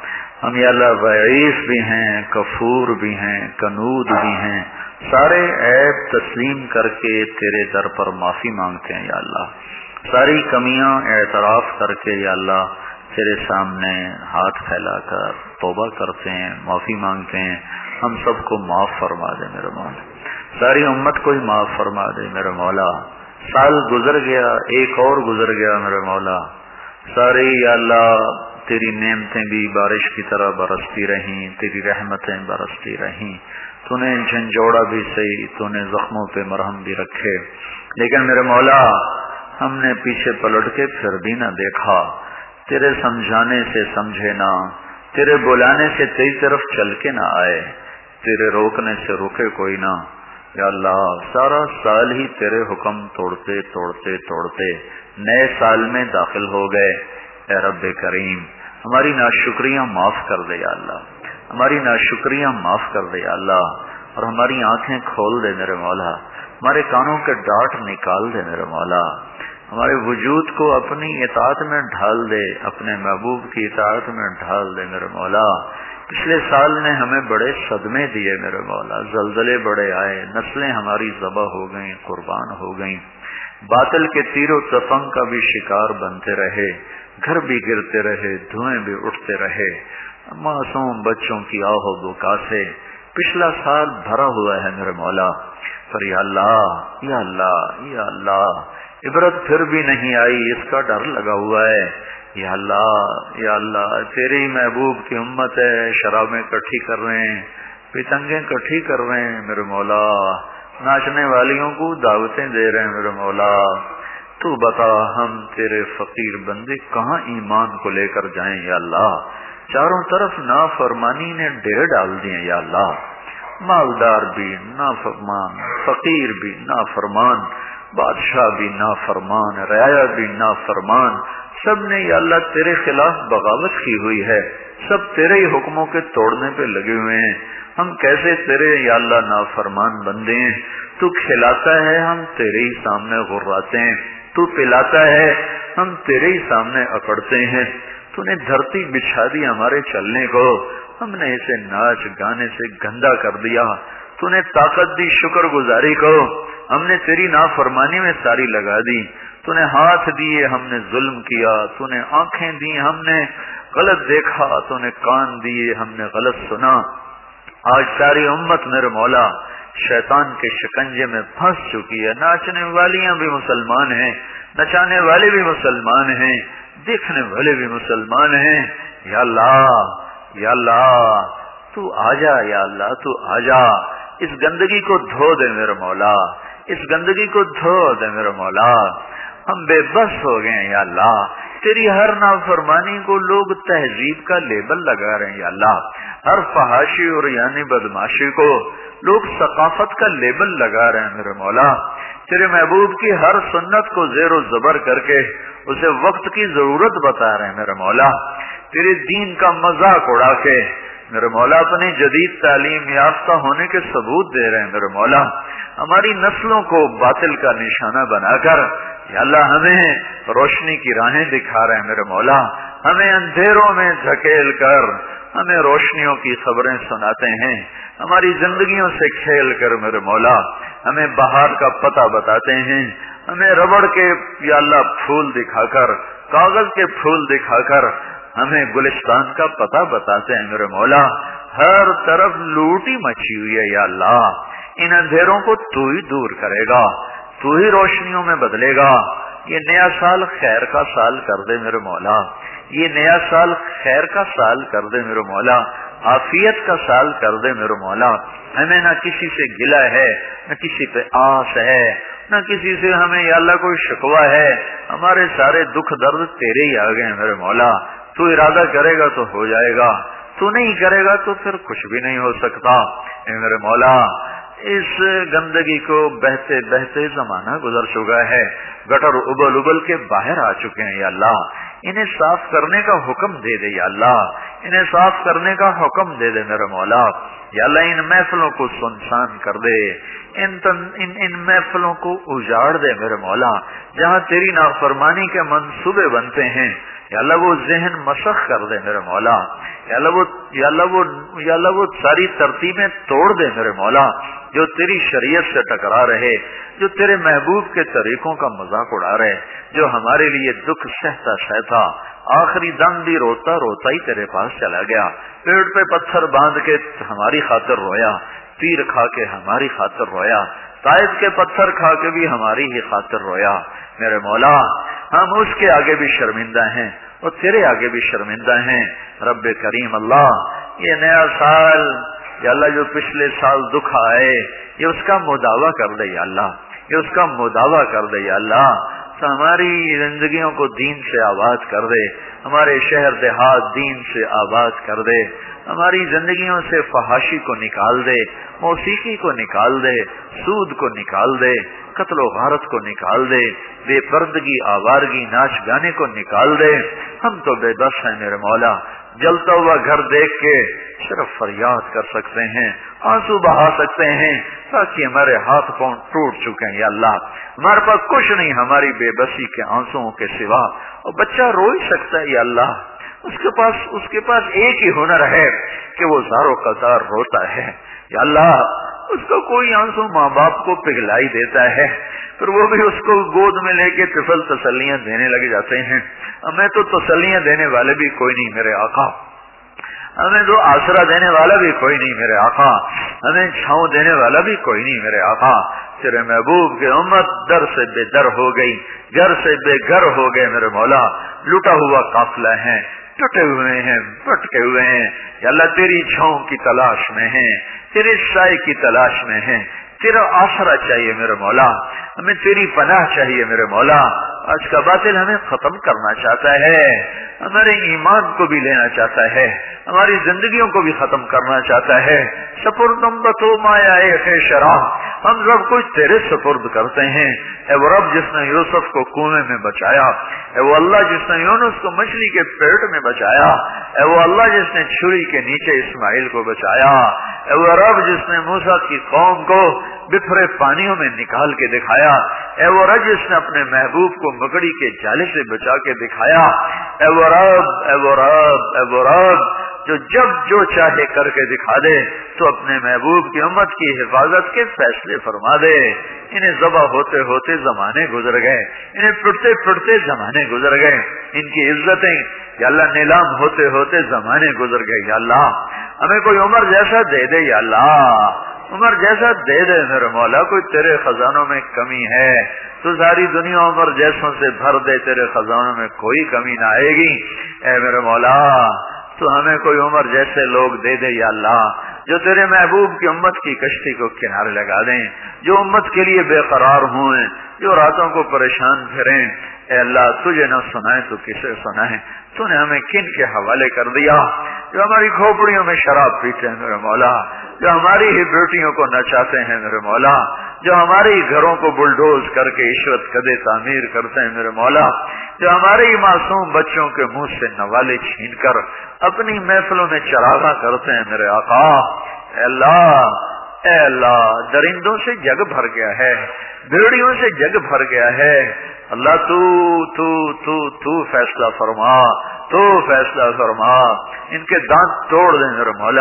ہم یا اللہ ضعیف بھی ہیں، کفور بھی ہیں، کنود بھی ہیں، سارے عیب تسلیم کر کے تیرے در پر معافی مانگتے ہیں یا اللہ، ساری کمیاں اعتراف کر کے یا اللہ تیرے سامنے ہاتھ پھیلا کر توبہ کرتے ہیں، معافی مانگتے ہیں، ہم سب کو معاف فرما دے میرے مولا، ساری امت کو ہی معاف فرما دے میرے مولا۔ سال گزر گیا، ایک اور گزر گیا میرے مولا، ساری یا اللہ تیری نعمتیں بھی بارش کی طرح برستی رہیں، تیری رحمتیں برستی رہیں، تو نے جھنجھوڑا بھی صحیح، تو نے زخموں پہ مرہم بھی رکھے، لیکن میرے مولا ہم نے پیچھے پلٹ کے پھر بھی نہ دیکھا، تیرے سمجھانے سے سمجھے نہ، تیرے بلانے سے تیری طرف چل کے نہ آئے، تیرے روکنے سے روکے کوئی نہ، یا اللہ سارا سال ہی تیرے حکم توڑتے توڑتے توڑتے نئے سال میں داخل ہو گئے۔ اے رب کریم ہماری ناشکریاں معاف کر دے یا اللہ، ہماری ناشکریاں معاف کر دے یا اللہ، اور ہماری آنکھیں کھول دے میرے مولا، ہمارے کانوں کے ڈاٹ نکال دے میرے مولا، ہمارے وجود کو اپنی اطاعت میں ڈھال دے، اپنے محبوب کی اطاعت میں ڈھال دے میرے مولا۔ پچھلے سال نے ہمیں بڑے صدمے دیے میرے مولا، زلزلے بڑے آئے، نسلیں ہماری ذبح ہو گئیں، قربان ہو گئیں، باطل کے تیر و تفنگ کا بھی شکار بنتے رہے، گھر بھی گرتے رہے، دھوئیں بھی اٹھتے رہے، معصوم بچوں کی آہ و بکا سے پچھلا سال بھرا ہوا ہے میرے مولا، پر یا اللہ یا اللہ یا اللہ عبرت پھر بھی نہیں آئی، اس کا ڈر لگا ہوا ہے، یا اللہ یا اللہ تیری محبوب کی امت ہے، شرابیں کٹھی کر رہے ہیں، پتنگیں کٹھی کر رہے ہیں میرے مولا، ناچنے والیوں کو دعوتیں دے رہے ہیں میرے مولا، تو بتا ہم تیرے فقیر بندے کہاں ایمان کو لے کر جائیں یا اللہ، چاروں طرف نافرمانی نے ڈیر ڈال دیے یا اللہ، مالدار بھی نافرمان، فقیر بھی نافرمان، بادشاہ بھی نافرمان، رعایا بھی نافرمان، سب نے یا اللہ تیرے خلاف بغاوت کی ہوئی ہے، سب تیرے ہی حکموں کے توڑنے پہ لگے ہوئے ہیں، ہم کیسے تیرے یا اللہ نافرمان بندے ہیں، تو کھلاتا ہے ہم تیرے ہی سامنے غراتے ہیں، تو پلاتا ہے ہم تیرے ہی سامنے اکڑتے ہیں، تو نے دھرتی بچھا دی ہمارے چلنے کو، ہم نے اسے ناچ گانے سے گندا کر دیا، تو نے طاقت دی شکر گزاری کو، ہم نے تیری نافرمانی میں ساری لگا دی، تو نے ہاتھ دیے ہم نے ظلم کیا، تو نے آنکھیں دی ہم نے غلط دیکھا، تو نے کان دیے ہم نے غلط سنا، آج ساری امت میرے مولا شیطان کے شکنجے میں پھنس چکی ہے، ناچنے والیاں بھی مسلمان ہیں، نچانے والے بھی مسلمان ہیں، دیکھنے والے بھی مسلمان ہیں، یا اللہ یا اللہ تو آجا، یا اللہ تو آجا، اس گندگی کو دھو دے میرے مولا، اس گندگی کو دھو دے میرے مولا، ہم بے بس ہو گئے ہیں یا اللہ، تیری ہر نافرمانی کو لوگ تہذیب کا لیبل لگا رہے ہیں یا اللہ، ہر فحاشی اور یعنی بدماشی کو لوگ ثقافت کا لیبل لگا رہے ہیں میرے مولا، تیرے محبوب کی ہر سنت کو زیر و زبر کر کے اسے وقت کی ضرورت بتا رہے ہیں میرے مولا، تیرے دین کا مذاق اڑا کے میرے مولا اپنی جدید تعلیم یافتہ ہونے کے ثبوت دے رہے ہیں میرے مولا، ہماری نسلوں کو باطل کا نشانہ بنا کر یا اللہ ہمیں روشنی کی راہیں دکھا رہے ہیں میرے مولا، ہمیں اندھیروں میں دھکیل کر ہمیں روشنیوں کی خبریں سناتے ہیں، ہماری زندگیوں سے کھیل کر میرے مولا ہمیں بہار کا پتہ بتاتے ہیں، ہمیں ربڑ کے یا اللہ پھول دکھا کر، کاغذ کے پھول دکھا کر ہمیں گلستان کا پتہ بتاتے ہیں میرے مولا، ہر طرف لوٹی مچی ہوئی ہے یا اللہ، ان اندھیروں کو تو ہی دور کرے گا، تو ہی روشنیوں میں بدلے گا۔ یہ نیا سال خیر کا سال کر دے میرے مولا، یہ نیا سال خیر کا سال کر دے میرے مولا، عافیت کا سال کر دے میرے مولا۔ ہمیں نہ کسی سے گلہ ہے، نہ کسی پہ آس ہے، نہ کسی سے ہمیں یا اللہ کوئی شکوہ ہے، ہمارے سارے دکھ درد تیرے ہی آ گئے میرے مولا۔ تو ارادہ کرے گا تو ہو جائے گا، تو نہیں کرے گا تو پھر کچھ بھی نہیں ہو سکتا۔ اے میرے مولا، اس گندگی کو بہتے بہتے زمانہ گزر چکا ہے، گٹر ابل ابل کے باہر آ چکے ہیں یا اللہ، انہیں صاف کرنے کا حکم دے دے یا اللہ، انہیں صاف کرنے کا حکم دے دے میرے مولا۔ یا اللہ ان محفلوں کو سنسان کر دے، ان ان, ان محفلوں کو اجاڑ دے میرے مولا، جہاں تیری نافرمانی کے منصوبے بنتے ہیں یا اللہ وہ ذہن مسخ کر دے میرے مولا، یا اللہ وہ یا اللہ وہ یا اللہ وہ ساری ترتیبیں توڑ دے میرے مولا جو تیری شریعت سے ٹکرا رہے، جو تیرے محبوب کے طریقوں کا مذاق اڑا رہے، جو ہمارے لیے دکھ سہتا سہتا آخری دم بھی روتا روتا ہی تیرے پاس چلا گیا، پیٹ پہ پتھر باندھ کے ہماری خاطر رویا، تیر کھا کے ہماری خاطر رویا، طائف کے پتھر کھا کے بھی ہماری ہی خاطر رویا۔ میرے مولا ہم اس کے آگے بھی شرمندہ ہیں اور تیرے آگے بھی شرمندہ ہیں۔ رب کریم اللہ، یہ نیا سال یا اللہ جو پچھلے سال دکھ آئے یہ اس کا مداوع کر دے یا اللہ، یہ اس کا مداوع کر دے یا اللہ، تو ہماری زندگیوں کو دین سے آباد کر دے، ہمارے شہر دیہات دین سے آباد کر دے، ہماری زندگیوں سے فحاشی کو نکال دے، موسیقی کو نکال دے، سود کو نکال دے، قتل و غارت کو نکال دے، بے پردگی آوارگی ناچ گانے کو نکال دے۔ ہم تو بے بس ہیں میرے مولا، جلتا ہوا گھر دیکھ کے صرف فریاد کر سکتے ہیں، آنسو بہا سکتے ہیں، تاکہ ہمارے ہاتھ پاؤں ٹوٹ چکے ہیں یا اللہ، ہمارے پاس کچھ نہیں ہماری بے بسی کے آنسوؤں کے سوا۔ اور بچہ رو ہی سکتا ہے یا اللہ، اس کے پاس اس کے پاس ایک ہی ہنر ہے کہ وہ زارو قطار روتا ہے یا اللہ، اس کو کوئی آنسو ماں باپ کو پگھلا ہی دیتا ہے، پھر وہ بھی اس کو گود میں لے کے طفل تسلیاں دینے لگ جاتے ہیں۔ ہمیں تو تسلیاں دینے والے بھی کوئی نہیں میرے آقا، ہمیں تو آسرا دینے والا بھی کوئی نہیں میرے آقا، ہمیں چھاؤں دینے والا بھی کوئی نہیں میرے آقا۔ تیرے محبوب کی امت در سے بے در ہو گئی، گھر سے بے گھر ہو گئے میرے مولا، لٹا ہوا قافلہ ہے، ٹوٹے ہوئے ہیں، بٹکے ہوئے ہیں یا اللہ، تیری چھاؤں کی تلاش میں ہیں، تیرے سائے کی تلاش میں ہیں، تیرا آسرا چاہیے میرے مولا، ہمیں تیری پناہ چاہیے میرے مولا۔ آج کا باطل ہمیں ختم کرنا چاہتا ہے، ہمارے ایمان کو بھی لینا چاہتا ہے، ہماری زندگیوں کو بھی ختم کرنا چاہتا ہے۔ سپردم بتو مایا اے شرح، ہم سب کچھ تیرے سپرد کرتے ہیں۔ اے وہ رب جس نے یوسف کو کنویں میں بچایا، اے وہ اللہ جس نے یونس کو مچھلی کے پیٹ میں بچایا، اے وہ اللہ جس نے چھری کے نیچے اسماعیل کو بچایا، اے وہ رب جس نے موسیٰ کی قوم کو بفرے پانیوں میں نکال کے دکھایا، اے وہ رب جس نے اپنے محبوب کو مکڑی کے جالے سے بچا کے دکھایا، اے وہ رب اے وہ رب اے وہ رب جو جب جو چاہے کر کے دکھا دے، تو اپنے محبوب کی امت کی حفاظت کے فیصلے فرما دے۔ انہیں ذبح ہوتے ہوتے زمانے گزر گئے، انہیں پٹتے پٹتے زمانے گزر گئے، ان کی عزتیں یا اللہ نیلام ہوتے ہوتے زمانے گزر گئے یا اللہ، ہمیں کوئی عمر جیسا دے دے یا اللہ، عمر جیسا دے دے میرے مولا۔ کوئی تیرے خزانوں میں کمی ہے تو ساری دنیا عمر جیسوں سے بھر دے، تیرے خزانوں میں کوئی کمی نہ آئے گی۔ اے میرے مولا تو ہمیں کوئی عمر جیسے لوگ دے دے یا اللہ، جو تیرے محبوب کی امت کی کشتی کو کنارے لگا دیں، جو امت کے لیے بے قرار ہوں، جو راتوں کو پریشان پھریں۔ اے اللہ تجھے نہ سنائے تو کسے سنائے، تو نے ہمیں کن کے حوالے کر دیا، جو ہماری کھوپڑیوں میں شراب پیتے ہیں میرے مولا، جو ہماری ہی بیٹیوں کو نچاتے ہیں میرے مولا، جو ہمارے ہی گھروں کو بلڈوز کر کے عشرت قدے تعمیر کرتے ہیں میرے مولا، جو ہمارے ہی معصوم بچوں کے منہ سے نوالے چھین کر اپنی محفلوں میں چراغاں کرتے ہیں میرے آقا۔ اے اللہ اے اللہ درندوں سے جگ بھر گیا ہے، بھیڑیوں سے جگ بھر گیا ہے، اللہ تو تو تو تو فیصلہ فرما، تو فیصلہ فرما، ان کے دانت توڑ دے میرے مولا،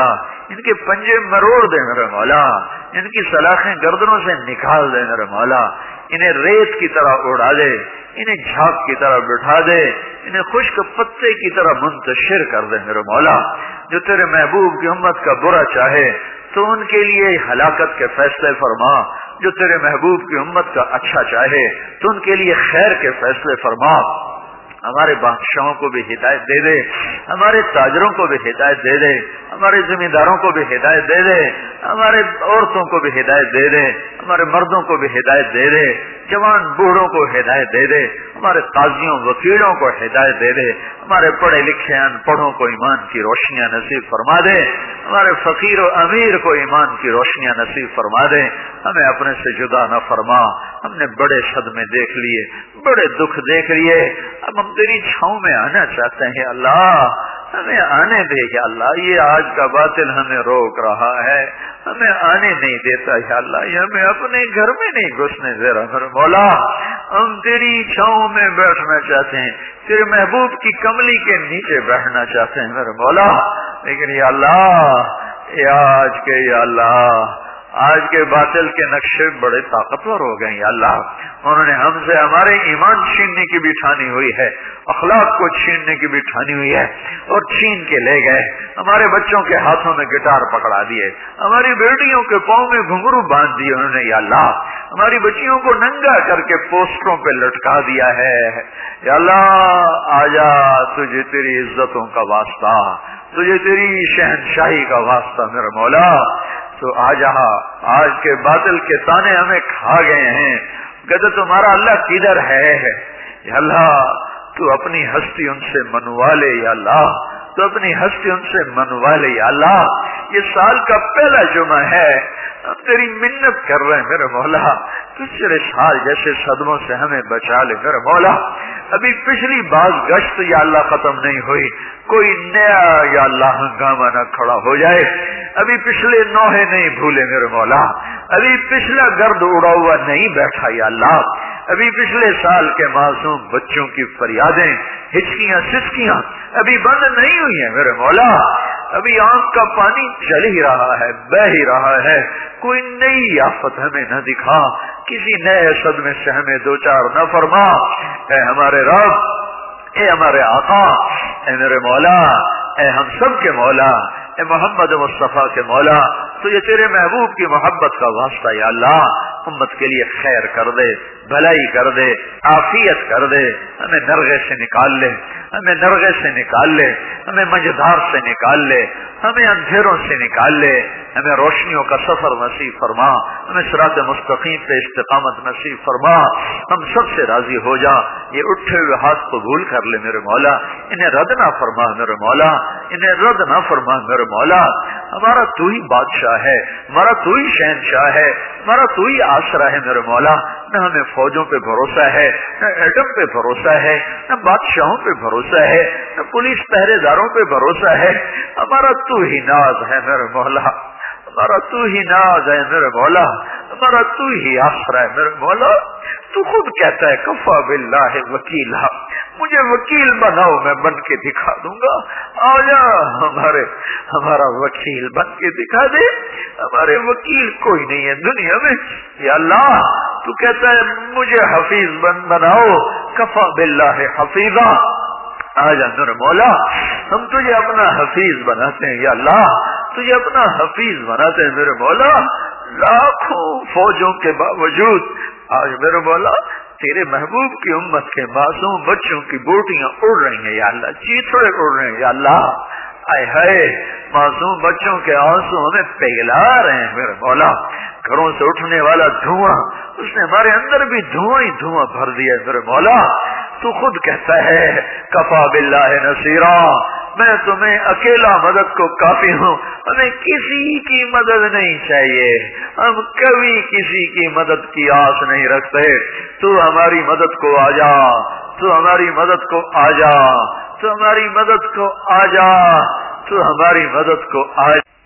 ان کے پنجے مروڑ دے میرے مولا، ان کی سلاخیں گردنوں سے نکال دے میرے مولا، انہیں ریت کی طرح اڑا دے، انہیں جھاگ کی طرح بٹھا دے، انہیں خشک پتے کی طرح منتشر کر دے میرے مولا۔ جو تیرے محبوب کی امت کا برا چاہے تو ان کے لیے ہلاکت کے فیصلے فرما، جو تیرے محبوب کی امت کا اچھا چاہے تو ان کے لیے خیر کے فیصلے فرما۔ ہمارے بادشاہوں کو بھی ہدایت دے دے، ہمارے تاجروں کو بھی ہدایت دے دے، ہمارے زمینداروں کو بھی ہدایت دے دے، ہمارے عورتوں کو بھی ہدایت دے دے، ہمارے مردوں کو بھی ہدایت دے دے، جوان بوڑھوں کو ہدایت دے دے، ہمارے قاضیوں وکیلوں کو ہدایت دے دے، ہمارے پڑھے لکھے ان پڑھوں کو ایمان کی روشنیاں نصیب فرما دے، ہمارے فقیر و امیر کو ایمان کی روشنیاں نصیب فرما دے، ہمیں اپنے سے جدا نہ فرما۔ ہم نے بڑے صدمے دیکھ لیے، بڑے دکھ دیکھ لیے، اب ہم تیری چھاؤں میں آنا چاہتے ہیں اللہ، ہمیں آنے دے یا اللہ۔ یہ آج کا باطل ہمیں روک رہا ہے، ہمیں آنے نہیں دیتا یا اللہ، یہ ہمیں اپنے گھر میں نہیں گھسنے دے رہا میرے مولا۔ ہم تیری چھاؤں میں بیٹھنا چاہتے ہیں، تیرے محبوب کی کملی کے نیچے بیٹھنا چاہتے ہیں میرے مولا، لیکن یا اللہ، یا آج کے یا اللہ آج کے باطل کے نقشے بڑے طاقتور ہو گئے یا اللہ، انہوں نے ہم سے ہمارے ایمان چھیننے کی بھی ٹھانی ہوئی ہے، اخلاق کو چھیننے کی بھی ٹھانی ہوئی ہے، اور چھین کے لے گئے۔ ہمارے بچوں کے ہاتھوں میں گٹار پکڑا دیے، ہماری بیٹیوں کے پاؤں میں گھنگرو باندھ دیے انہوں نے یا اللہ، ہماری بچیوں کو ننگا کر کے پوسٹروں پہ لٹکا دیا ہے یا اللہ۔ آجا، تجھے تیری عزتوں کا واسطہ، تجھے تیری شہنشاہی کا واسطہ میرے مولا، تو آ جا۔ آج کے باطل کے تانے ہمیں کھا گئے ہیں، کہتے تمہارا اللہ کدھر ہے یا اللہ، تو اپنی ہستی ان سے منوا لے یا اللہ، تو اپنی ہستی ان سے منوا لے یا اللہ۔ یہ سال کا پہلا جمعہ ہے، ہم تیری منت کر رہے ہیں میرے مولا، پچھلے سال جیسے صدموں سے ہمیں بچا لے میرے مولا۔ ابھی پچھلی باز گشت یا اللہ ختم نہیں ہوئی، کوئی نیا یا اللہ ہنگامہ نہ کھڑا ہو جائے، ابھی پچھلے نوحے نہیں بھولے میرے مولا، ابھی پچھلا گرد اڑا ہوا نہیں بیٹھا یا اللہ، ابھی پچھلے سال کے معصوم بچوں کی فریادیں، ہچکیاں سسکیاں ابھی بند نہیں ہوئی ہیں میرے مولا، ابھی آنکھ کا پانی چل ہی رہا ہے، بہ ہی رہا ہے، کوئی نئی آفت ہمیں نہ دکھا، کسی نئے صدمے سے ہمیں دو چار نہ فرما۔ اے ہمارے رب، اے ہمارے آقا، اے میرے مولا، اے ہم سب کے مولا، اے محمد مصطفیٰ کے مولا، تو یہ تیرے محبوب کی محبت کا واسطہ یا اللہ، امت کے لیے خیر کر دے، بھلائی کر دے، عافیت کر دے، ہمیں نرغے سے نکال لے، ہمیں نرغے سے نکال لے، ہمیں مجدار سے نکال لے، ہمیں اندھیروں سے نکال لے، ہمیں روشنیوں کا سفر نصیب فرما، ہمیں صراط مستقیم پہ استقامت نصیب فرما، ہم سب سے راضی ہو جا، یہ اٹھے ہوئے ہاتھ قبول کر لے میرے مولا، انہیں رد نہ فرما میرے مولا، انہیں رد نہ فرما میرے مولا، ہمارا تو ہی بادشاہ ہے، ہمارا تو ہی شہنشاہ ہے، ہمارا تو ہی آسرا ہے میرے مولا، نہ ہمیں فوجوں پہ بھروسہ ہے، نہ ایٹم پہ بھروسہ ہے، نہ بادشاہوں پہ بھروسہ ہے، نہ پولیس پہرے داروں پہ بھروسہ ہے، ہمارا تو ہی ناز ہے میرے مولا، ہمارا تو ہی ناز ہے میرے مولا، ہمارا تو ہی آسرا ہے میرے مولا۔ تو خود کہتا ہے کفا باللہ وکیلا، مجھے وکیل بناؤ میں بن کے دکھا دوں گا، آجا ہمارے ہمارا وکیل بن کے دکھا دے، ہمارے وکیل کوئی نہیں ہے دنیا میں یا اللہ، تو کہتا ہے مجھے حفیظ بن بناؤ، کفا باللہ حفیظا، آجا میرے مولا، ہم تجھے اپنا حفیظ بناتے ہیں یا اللہ، تجھے اپنا حفیظ بناتے ہیں میرے مولا، لاکھوں فوجوں کے باوجود آج میرے مولا تیرے محبوب کی امت کے معصوم بچوں کی بوٹیاں اڑ رہی ہیں یا اللہ، چیتڑے اڑ رہے ہیں یا اللہ، آئے ہائے معصوم بچوں کے آنسو ہمیں پگھلا رہے ہیں میرے مولا، گھروں سے اٹھنے والا دھواں اس نے ہمارے اندر بھی دھواں ہی دھواں بھر دیا ہے میرے مولا، تو خود کہتا ہے کفا باللہ نصیرا، میں تمہیں اکیلا مدد کو کافی ہوں، ہمیں کسی کی مدد نہیں چاہیے، ہم کبھی کسی کی مدد کی آس نہیں رکھتے، تو ہماری مدد کو آ جا، تو ہماری مدد کو آ جا، تو ہماری مدد کو آ جا، تو ہماری مدد کو آ جا۔